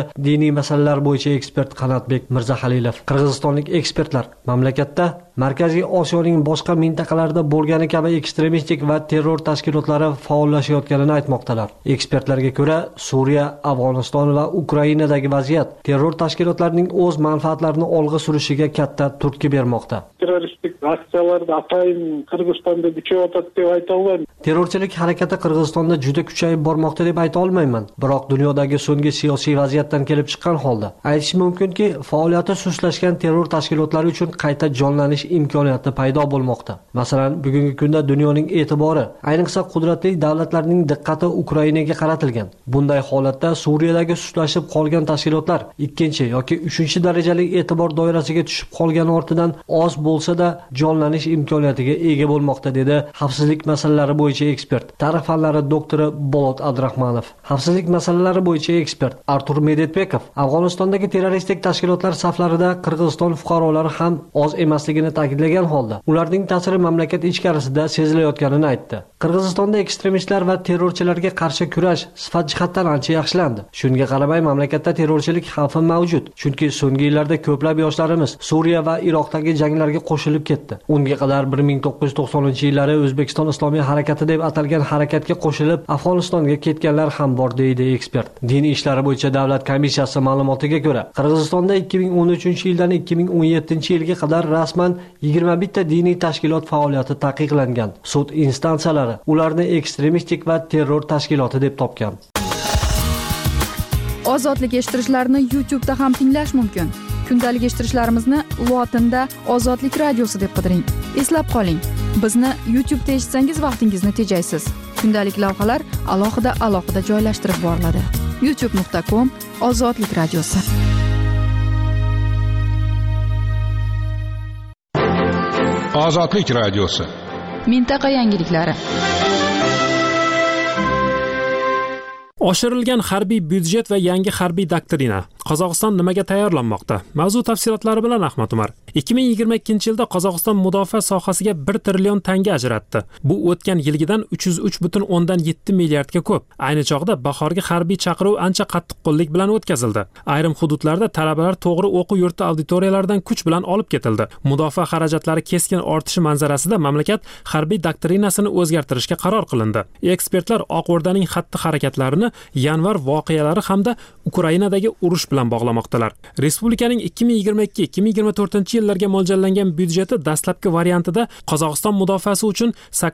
diniy masalalar bo'yicha ekspert Qanatbek Mirzahalilov. Qirg'izistonlik ekspertlar mamlakatda Markaziy Osiyoning boshqa mintaqalarida bo'lgani kabi ekstremistik va terror tashkilotlari faollashayotganini aytmoqdalar. Ekspertlarga ko'ra, Suriya, Afg'oniston va Ukrainadagi vaziyat terror tashkilotlarining o'z manfaatlarini olg'a surishiga katta turtki bermoqda.
Terroristik aksiyalarda atayin Qirg'izistonda kuchayotadi deb ayta olmayman.
Terrorchilik harakati Qirg'izistonda juda kuchayib bormoqda deb ayta olmayman. Biroq dunyodagi so'nggi siyosiy vaziyatdan kelib chiqqan holda aytish mumkinki, faoliyati sustlashgan terror tashkilotlari uchun qayta jonlanish imkoniyati paydo bo'lmoqda. Masalan, bugungi kunda dunyoning e'tibori, ayniqsa qudratli davlatlarning diqqati Ukrainaga qaratilgan. Bunday holatda Suriyadagi sustlashib qolgan tashkilotlar ikkinchi yoki uchinchi darajali e'tibor doirasiga tushib qolgani ortidan oz bo'lsa-da jonlanish imkoniyatiga ega bo'lmoqda, dedi xavfsizlik masalalari bo'yicha ekspert, tarix fanlari doktori Bolot Abdurahmonov. Xavfsizlik masalalari bo'yicha ekspert Artur Medetbekov Afg'onistondagi terroristik tashkilotlar saflarida Qirg'iziston fuqarolari ham oz emasligini ta'kidlagan holda, ularning ta'siri mamlakat ichkarisida sezilayotganini aytdi. Qirg'izistonda ekstremistlar va terrorchilarga qarshi kurash sifat jihatdan ancha yaxshilandi. Shunga qaramay mamlakatda terrorchilik xavfi mavjud, chunki so'nggi yillarda ko'plab yoshlarimiz Suriya va Iroqdagi janglarga qo'shilib ketdi. Unga qadar 1990-yillari O'zbekiston Islomiy harakati deb atalgan harakatga qo'shilib Afg'onistonga ketganlar ham bor, deydi ekspert. Din ishlari bo'yicha davlat komissiyasi ma'lumotiga ko'ra, Qirg'izistonda 2013-yildan 2017-yilga qadar rasman 21 ta diniy tashkilot faoliyati taqiqlangan. Sud instansiyalari ularni ekstremistik va terror tashkiloti deb topgan.
Ozodlik eshittirishlarni YouTube'da ham tinglash mumkin. Kundalik eshittirishlarimizni lotinda Ozodlik radiosi deb qidiring. Eslab qoling, bizni YouTube'da eshitsangiz vaqtingizni tejaysiz. Kundalik lavhalar alohida joylashtirib boriladi. youtube.com/Ozodlik radiosi.
Ozodlik radiosi.
Mintaqa yangiliklari.
Oshirilgan harbiy byudjet va yangi harbiy doktrina. Qozog'iston nimaga tayyorlanmoqda? Mavzu tafsilotlari bilan Ahmad Umar. 2022-yilda Qozog'iston mudofaa sohasiga 1 trillion tanga ajratdi. Bu o'tgan yilgidan 303,7 milliardga ko'p. Ayni chog'da bahorgi harbiy chaqiruv ancha qattiqqo'llik bilan o'tkazildi. Ayrim hududlarda talabalar to'g'ri o'quv yurti auditoriyalaridan kuch bilan olib ketildi. Mudofaa xarajatlari keskin ortishi manzarasida mamlakat harbiy doktrinasini o'zgartirishga qaror qilindi. Ekspertlar Oq O'rdaning xatti-harakatlarini yanvar voqealari hamda Ukrainadagi urush bilan bog'lamoqdalar. Respublikaning 2022-2024-yillarga mo'ljallangan byudjeti dastlabki variantida Qozog'iston mudofaasi uchun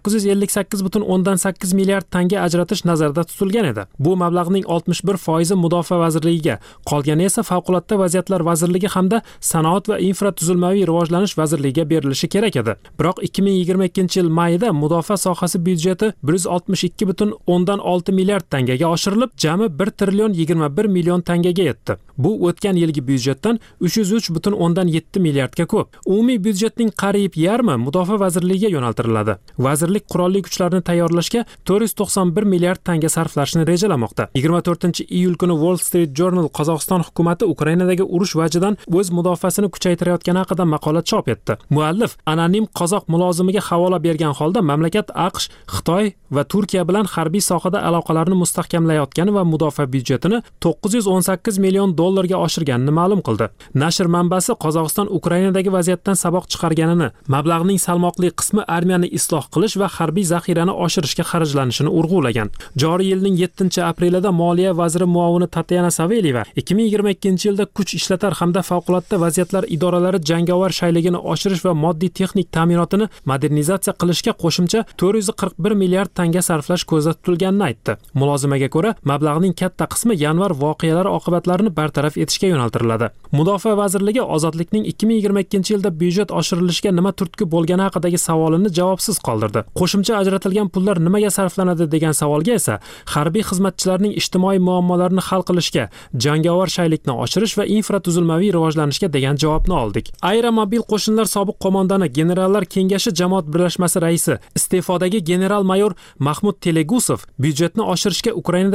858,8 milliard tanga ajratish nazarda tutilgan edi. Bu mablag'ning 61% mudofaa vazirligiga, qolgani esa favqulodda vaziyatlar vazirligi hamda sanoat va infratuzilmaviy rivojlanish vazirligiga berilishi kerak edi. Biroq 2022-yil mayida mudofaa sohasi byudjeti 162,6 milliard tangaga oshirilib, jami 1 trillion 21 million tangaga yetdi. Bu o'tgan yilgi byudjetdan 303,7 milliardga ko'p. Umumiy byudjetning qariyb yarmi mudofaa vazirligiga yo'naltiriladi. Vazirlik qurolli kuchlarni tayyorlashga 491 milliard tanga sarflashni rejalamoqda. 24-iyul kuni Wall Street Journal Qozog'iston hukumatı Ukrainadagi urush vajidan o'z mudofaasini kuchaytirayotgani haqida maqola chop etdi. Muallif anonim qozoq mulozimiga havola bergan holda mamlakat AQSh, Xitoy va Turkiya bilan harbiy sohada aloqalarni mustahkamlayotgani va mudofaa byudjetini 918 million dollarga oshirganini ma'lum qildi. Nashr manbasi Qozog'iston Ukrainadagi vaziyatdan saboq chiqarganini, mablag'ning salmoqli qismi armiyani isloh qilish va harbiy zaxirani oshirishga xarajlanishini urg'ulagan. Joriy yilning 7-aprelida Moliya vaziri muovini Tatyana Savelyeva 2022-yilda kuch ishlatar hamda favqulodda vaziyatlar idoralari jangovar shayligini oshirish va moddiy texnik ta'minotini modernizatsiya qilishga qo'shimcha 441 milliard tanga sarflash ko'zda tutilganini aytdi. Mulozimaga ko'ra, mablag'ning katta qismi yanvar voqealari oqibatlarini bartaraf etishga yo'naltiriladi. Mudofaa vazirligi Ozodlikning 2022-yilda byudjet oshirilishiga nima turtki bo'lgani haqidagi savolini javobsiz qoldirdi. Qo'shimcha ajratilgan pullar nimaga sarflanadi degan savolga esa harbiy xizmatchilarning ijtimoiy muammolarini hal qilishga, jangovar shaylikni oshirish va infratuzilmaviy rivojlanishga degan javobni oldik. Aeromobil qo'shinlar sobiq qo'mondoni Generallar kengashi jamoat birlashmasi raisi, iste'fodagi general-mayor Mahmud Telegusov byudjetni oshirishga Ukrainada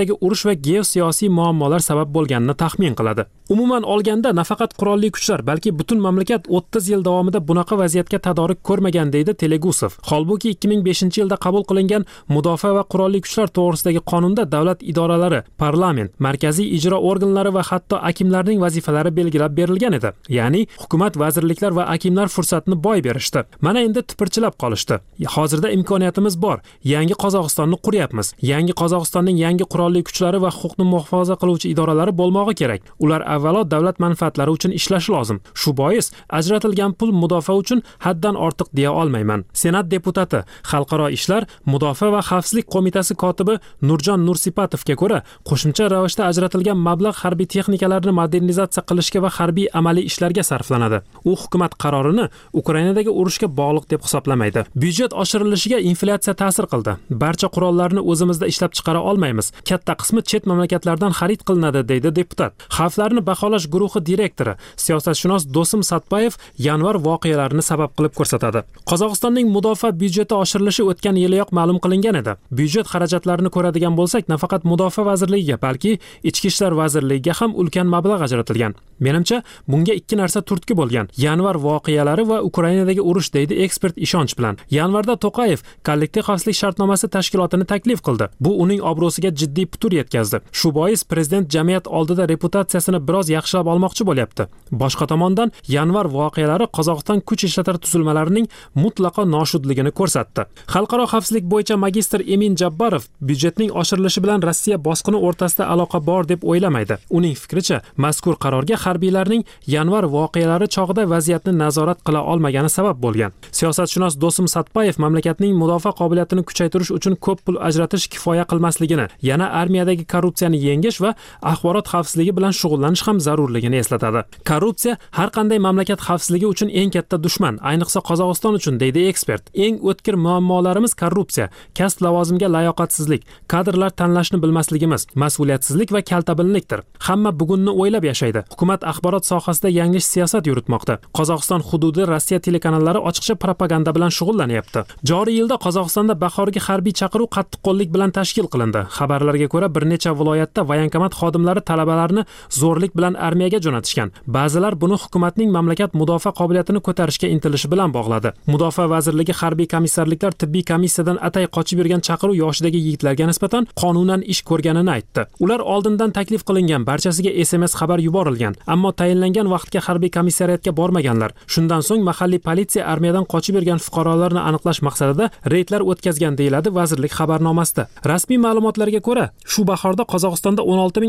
Ukrainadagi urush va geosiyosiy muammolar sabab bo'lganini taxmin qiladi. Umuman olganda, nafaqat qurolli kuchlar, balki butun mamlakat 30 yil davomida bunaqa vaziyatga tadorik ko'rmagan, deydi Telegusov. Holbuki 2005-yilda qabul qilingan Mudofaa va qurolli kuchlar to'g'risidagi qonunda davlat idoralari, parlament, markaziy ijro organlari va hatto akimlarning vazifalari belgilab berilgan edi. Ya'ni hukumat, vazirliklar va akimlar fursatni boy berishdi. Mana endi tipirchilab qolishdi. Hozirda imkoniyatimiz bor. Yangi Qozog'istonni quryapmiz. Yangi Qozog'istonning yangi qurolli kuchlari va huquqni muhofaza qiluvchi idoralari bo'lmog'i kerak. Ular avvalo davlat manfaatlari uchun ishlashi lozim. Shu bois ajratilgan pul mudofaa uchun haddan ortiq deya olmayman. Senat deputati, Xalqaro ishlar, Mudofaa va xavfsizlik qo'mitasi kotibi Nurjon Nursipatovga ko'ra, qo'shimcha ravishda ajratilgan mablag' harbiy texnikalarni modernizatsiya qilishga va harbiy amaliy ishlarga sarflanadi. U hukumat qarorini Ukrainadagi urushga bog'liq deb hisoblamaydi. Byudjet oshirilishiga inflyatsiya ta'sir qildi. Barcha qurollarni o'zimizda ishlab chiqara olmaymiz. Katta qismi chet mamlakatlardan xarid qilinadi, deydi deputat. Xavflarni baholash guruhi direktori, siyosatshunos Do'sim Satpayev yanvar voqealarini sabab qilib ko'rsatadi. Qozog'istonning mudofaa byudjeti oshirilishi o'tgan yiliyoq ma'lum qilingan edi. Byudjet xarajatlarini ko'radigan bo'lsak, nafaqat mudofaa vazirligiga, balki ichki ishlar vazirligiga ham ulkan mablag' ajratilgan. Menimcha, bunga ikki narsa turtki bo'lgan: yanvar voqealari va Ukrainadagi urush, deydi ekspert ishonch bilan. Yanvarda To'qayev kollektiv xavfsizlik shartnomasi tashkilotini taklif qildi. Bu uning obro'siga jiddiy putur yetkazdi. Shu bois prezident jamiyat oldida reputatsiyasini biroz yaxshilab olmoqchi bo'lyapti. Boshqa tomondan, yanvar voqealari Qozog'iston kuch ishlatar tuzilmalarining mutlaqo noshudligini ko'rsatdi. Xalqaro xavfsizlik bo'yicha magistr Emin Jabbarov byudjetning oshirilishi bilan Rossiya bosqini o'rtasida aloqa bor deb o'ylamaydi. Uning fikricha, mazkur qarorga harbiylarning yanvar voqealari chog'ida vaziyatni nazorat qila olmagani sabab bo'lgan. Siyosatshunos Do'sim Satpayev mamlakatning mudofaa qobiliyatini kuchaytirish uchun ko'p pul ajratish kifoya qilmasligini, yana armiyadagi korrupsiyani yengish va axborot xavfsizligi bilan shug'ullanish ham zarurligini eslatadi. Korrupsiya har qanday mamlakat xavfsizligi uchun eng katta dushman, ayniqsa Qozog'iston uchun, deydi ekspert. Eng o'tkir muammolarimiz korrupsiya, kasb lavozimga layoqatsizlik, kadrlar tanlashni bilmasligimiz, mas'uliyatsizlik va kaltabinlikdir. Hamma bugunni o'ylab yashaydi. Hukumat axborot sohasida yanglish siyosat yuritmoqda. Qozog'iston hududi Rossiya telekanallari ochiqcha propaganda bilan shug'ullanyapti. Joriy yilda Qozog'istonda bahorgi harbiy chaqiruv qattiqqo'llik bilan tashkil qilindi. Xabarlarga ko'ra, bir necha viloyatda voyankomat xodimlari talabalarni zo'rlik bilan armiyaga jo'natishgan. Ba'zilar buni hukumatning mamlakat mudofaa qobiliyatini ko'tarishga intilishi bilan bog'ladi. Mudofaa vazirligi harbiy komissarliklar tibbiy komissiyadan atay qochib yurgan chaqiruv yoshidagi yigitlarga nisbatan qonunan ish ko'rganini aytdi. Ular oldindan taklif qilingan, barchasiga SMS xabar yuborilgan, ammo tayinlangan vaqtga harbiy komissariyatga bormaganlar. Shundan so'ng mahalliy politsiya armiyadan qochib yurgan fuqarolarni aniqlash maqsadida reydlar o'tkazgan, deyiladi vazirlik xabarnomasida. Rasmiy ma'lumotlarga ko'ra, shu bahorda Qozog'istonda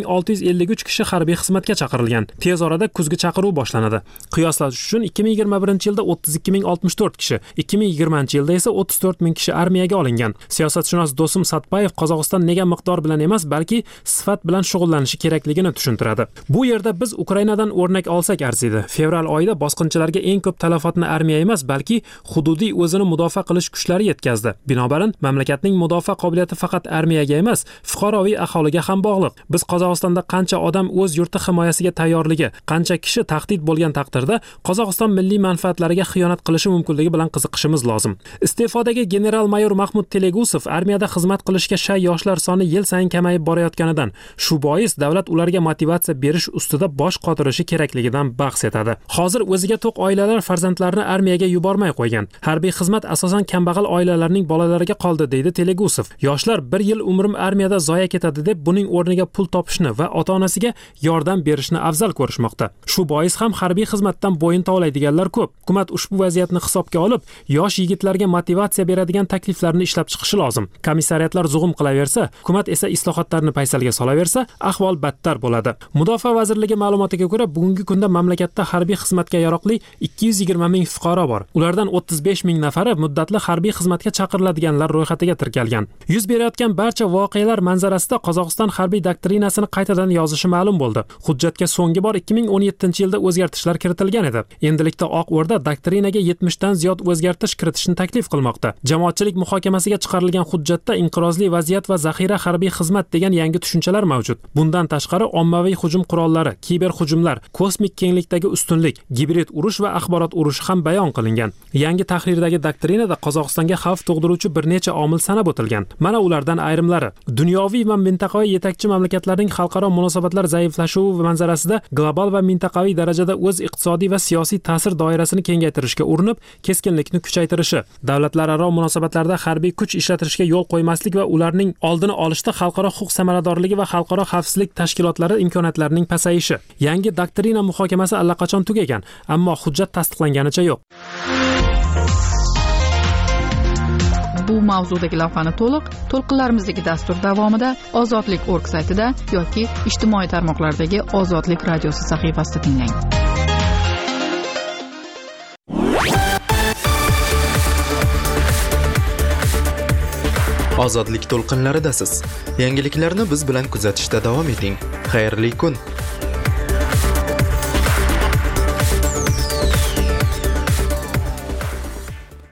16653 kishi harbiy xizmatga chaqirilgan. Tez orada kuzgi chaqiruv boshlanadi. Qiyoslash uchun 2021-yilda 32064 kishi, 2020-yilda esa 34000 kishi armiyaga olingan. Siyosatshunos Do'sim Satpayev Qozog'iston nega miqdor bilan emas, balki sifat bilan shug'ullanishi kerakligini tushuntiradi. Bu yerda biz Ukrainadan o'rnak olsak arziydi. Fevral oyida bosqinchilarga eng ko'p talafotni armiya emas, balki hududiy o'zini mudofaa qilish kuchlari yetkazdi. Binobarin, mamlakatning mudofaa qobiliyati faqat armiyaga emas, fuqaroviy aholiga ham bog'liq. Biz Qozog'istonda qancha odam o'z yurti himoyasiga tayyorligi, qancha kishi tahdid bo'lgan taqdirda Qozog'iston milliy manfaatlariga xiyonat qilishi mumkinligi bilan qiziqishimiz lozim. Iste'fodagi general-mayor Mahmud Telegusov armiyada xizmat qilishga shay yoshlar soni yil sayin kamayib borayotganidan, shu bois davlat ularga motivatsiya berish ustida bosh qotirishi kerakligidan bahs etadi. Hozir o'ziga to'q oilalar farzandlarini armiyaga yubormay qo'ygan. Harbiy xizmat asosan kambag'al oilalarning bolalariga qoldi, deydi Telegusov. Yoshlar bir yil umrim armiyada zoya ketadi deb buning o'rniga pul topishni va ota-onasiga yordam berishni afzal ko'rishmoqda. Shu bois ham harbiy xizmatdan bo'yin tovlaydiganlar ko'p. Hukumat ushbu vaziyatni hisobga olib, yosh yigitlarga motivatsiya beradigan takliflarni ishlab chiqishi lozim. Komissariyatlar zug'um qilaversa, hukumat esa islohotlarni paysalga solaversa, ahvol battar bo'ladi. Mudofaa vazirligi ma'lumotiga ko'ra, bugungi kunda mamlakatda harbiy xizmatga yaroqli 220 ming fuqaro bor. Ulardan 35 ming nafari muddatli harbiy xizmatga chaqiriladiganlar ro'yxatiga tirkalgan. Yuz berayotgan barcha voqealar manzarasida Qozog'iston harbiy doktrinasini qaytadan yozishi ma'lum bo'ldi. Hujjatga so'nggi bor 2017-yilda o'zgartishlar kiritilgan edi. Endilikda Oq O'rda doktrinaga 70 dan ziyod o'zgartirish kiritishni taklif qilmoqda. Jamoatchilik muhokamasiga chiqarilgan hujjatda inqirozli vaziyat va zaxira harbiy xizmat degan yangi tushunchalar mavjud. Bundan tashqari ommaviy hujum qurollari, kiber hujumlar, kosmik kenglikdagi ustunlik, gibrid urush va axborot urushi ham bayon qilingan. Yangi tahrirdagi doktrinada Qozog'istonga xavf tug'diruvchi bir necha omil sanab o'tilgan. Mana ulardan ayrimlari: dunyoviy ommaviy va mintaqaviy yetakchi mamlakatlarning xalqaro munosabatlar zaiflashuvi manzarasida global va mintaqaviy darajada o'z iqtisodiy va siyosiy ta'sir doirasini kengaytirishga urinib, keskinlikni kuchaytirishi, davlatlararo munosabatlarda harbiy kuch ishlatishga yo'l qo'ymaslik va ularning oldini olishda xalqaro huquq samaradorligi va xalqaro xavfsizlik tashkilotlari imkoniyatlarining pasayishi. Yangi doktrina muhokamasi allaqachon tugagan, ammo hujjat tasdiqlanganicha yo'q.
Bu mavzudagi lavhani to'lqinlarimizdagi dastur davomida ozodlik.org saytida yoki ijtimoiy tarmoqlardagi Ozodlik radiosi sahifasida tinglang.
Ozodlik to'lqinlaridasiz. Yangiliklarni biz bilan kuzatishda davom eting. Xayrli kun.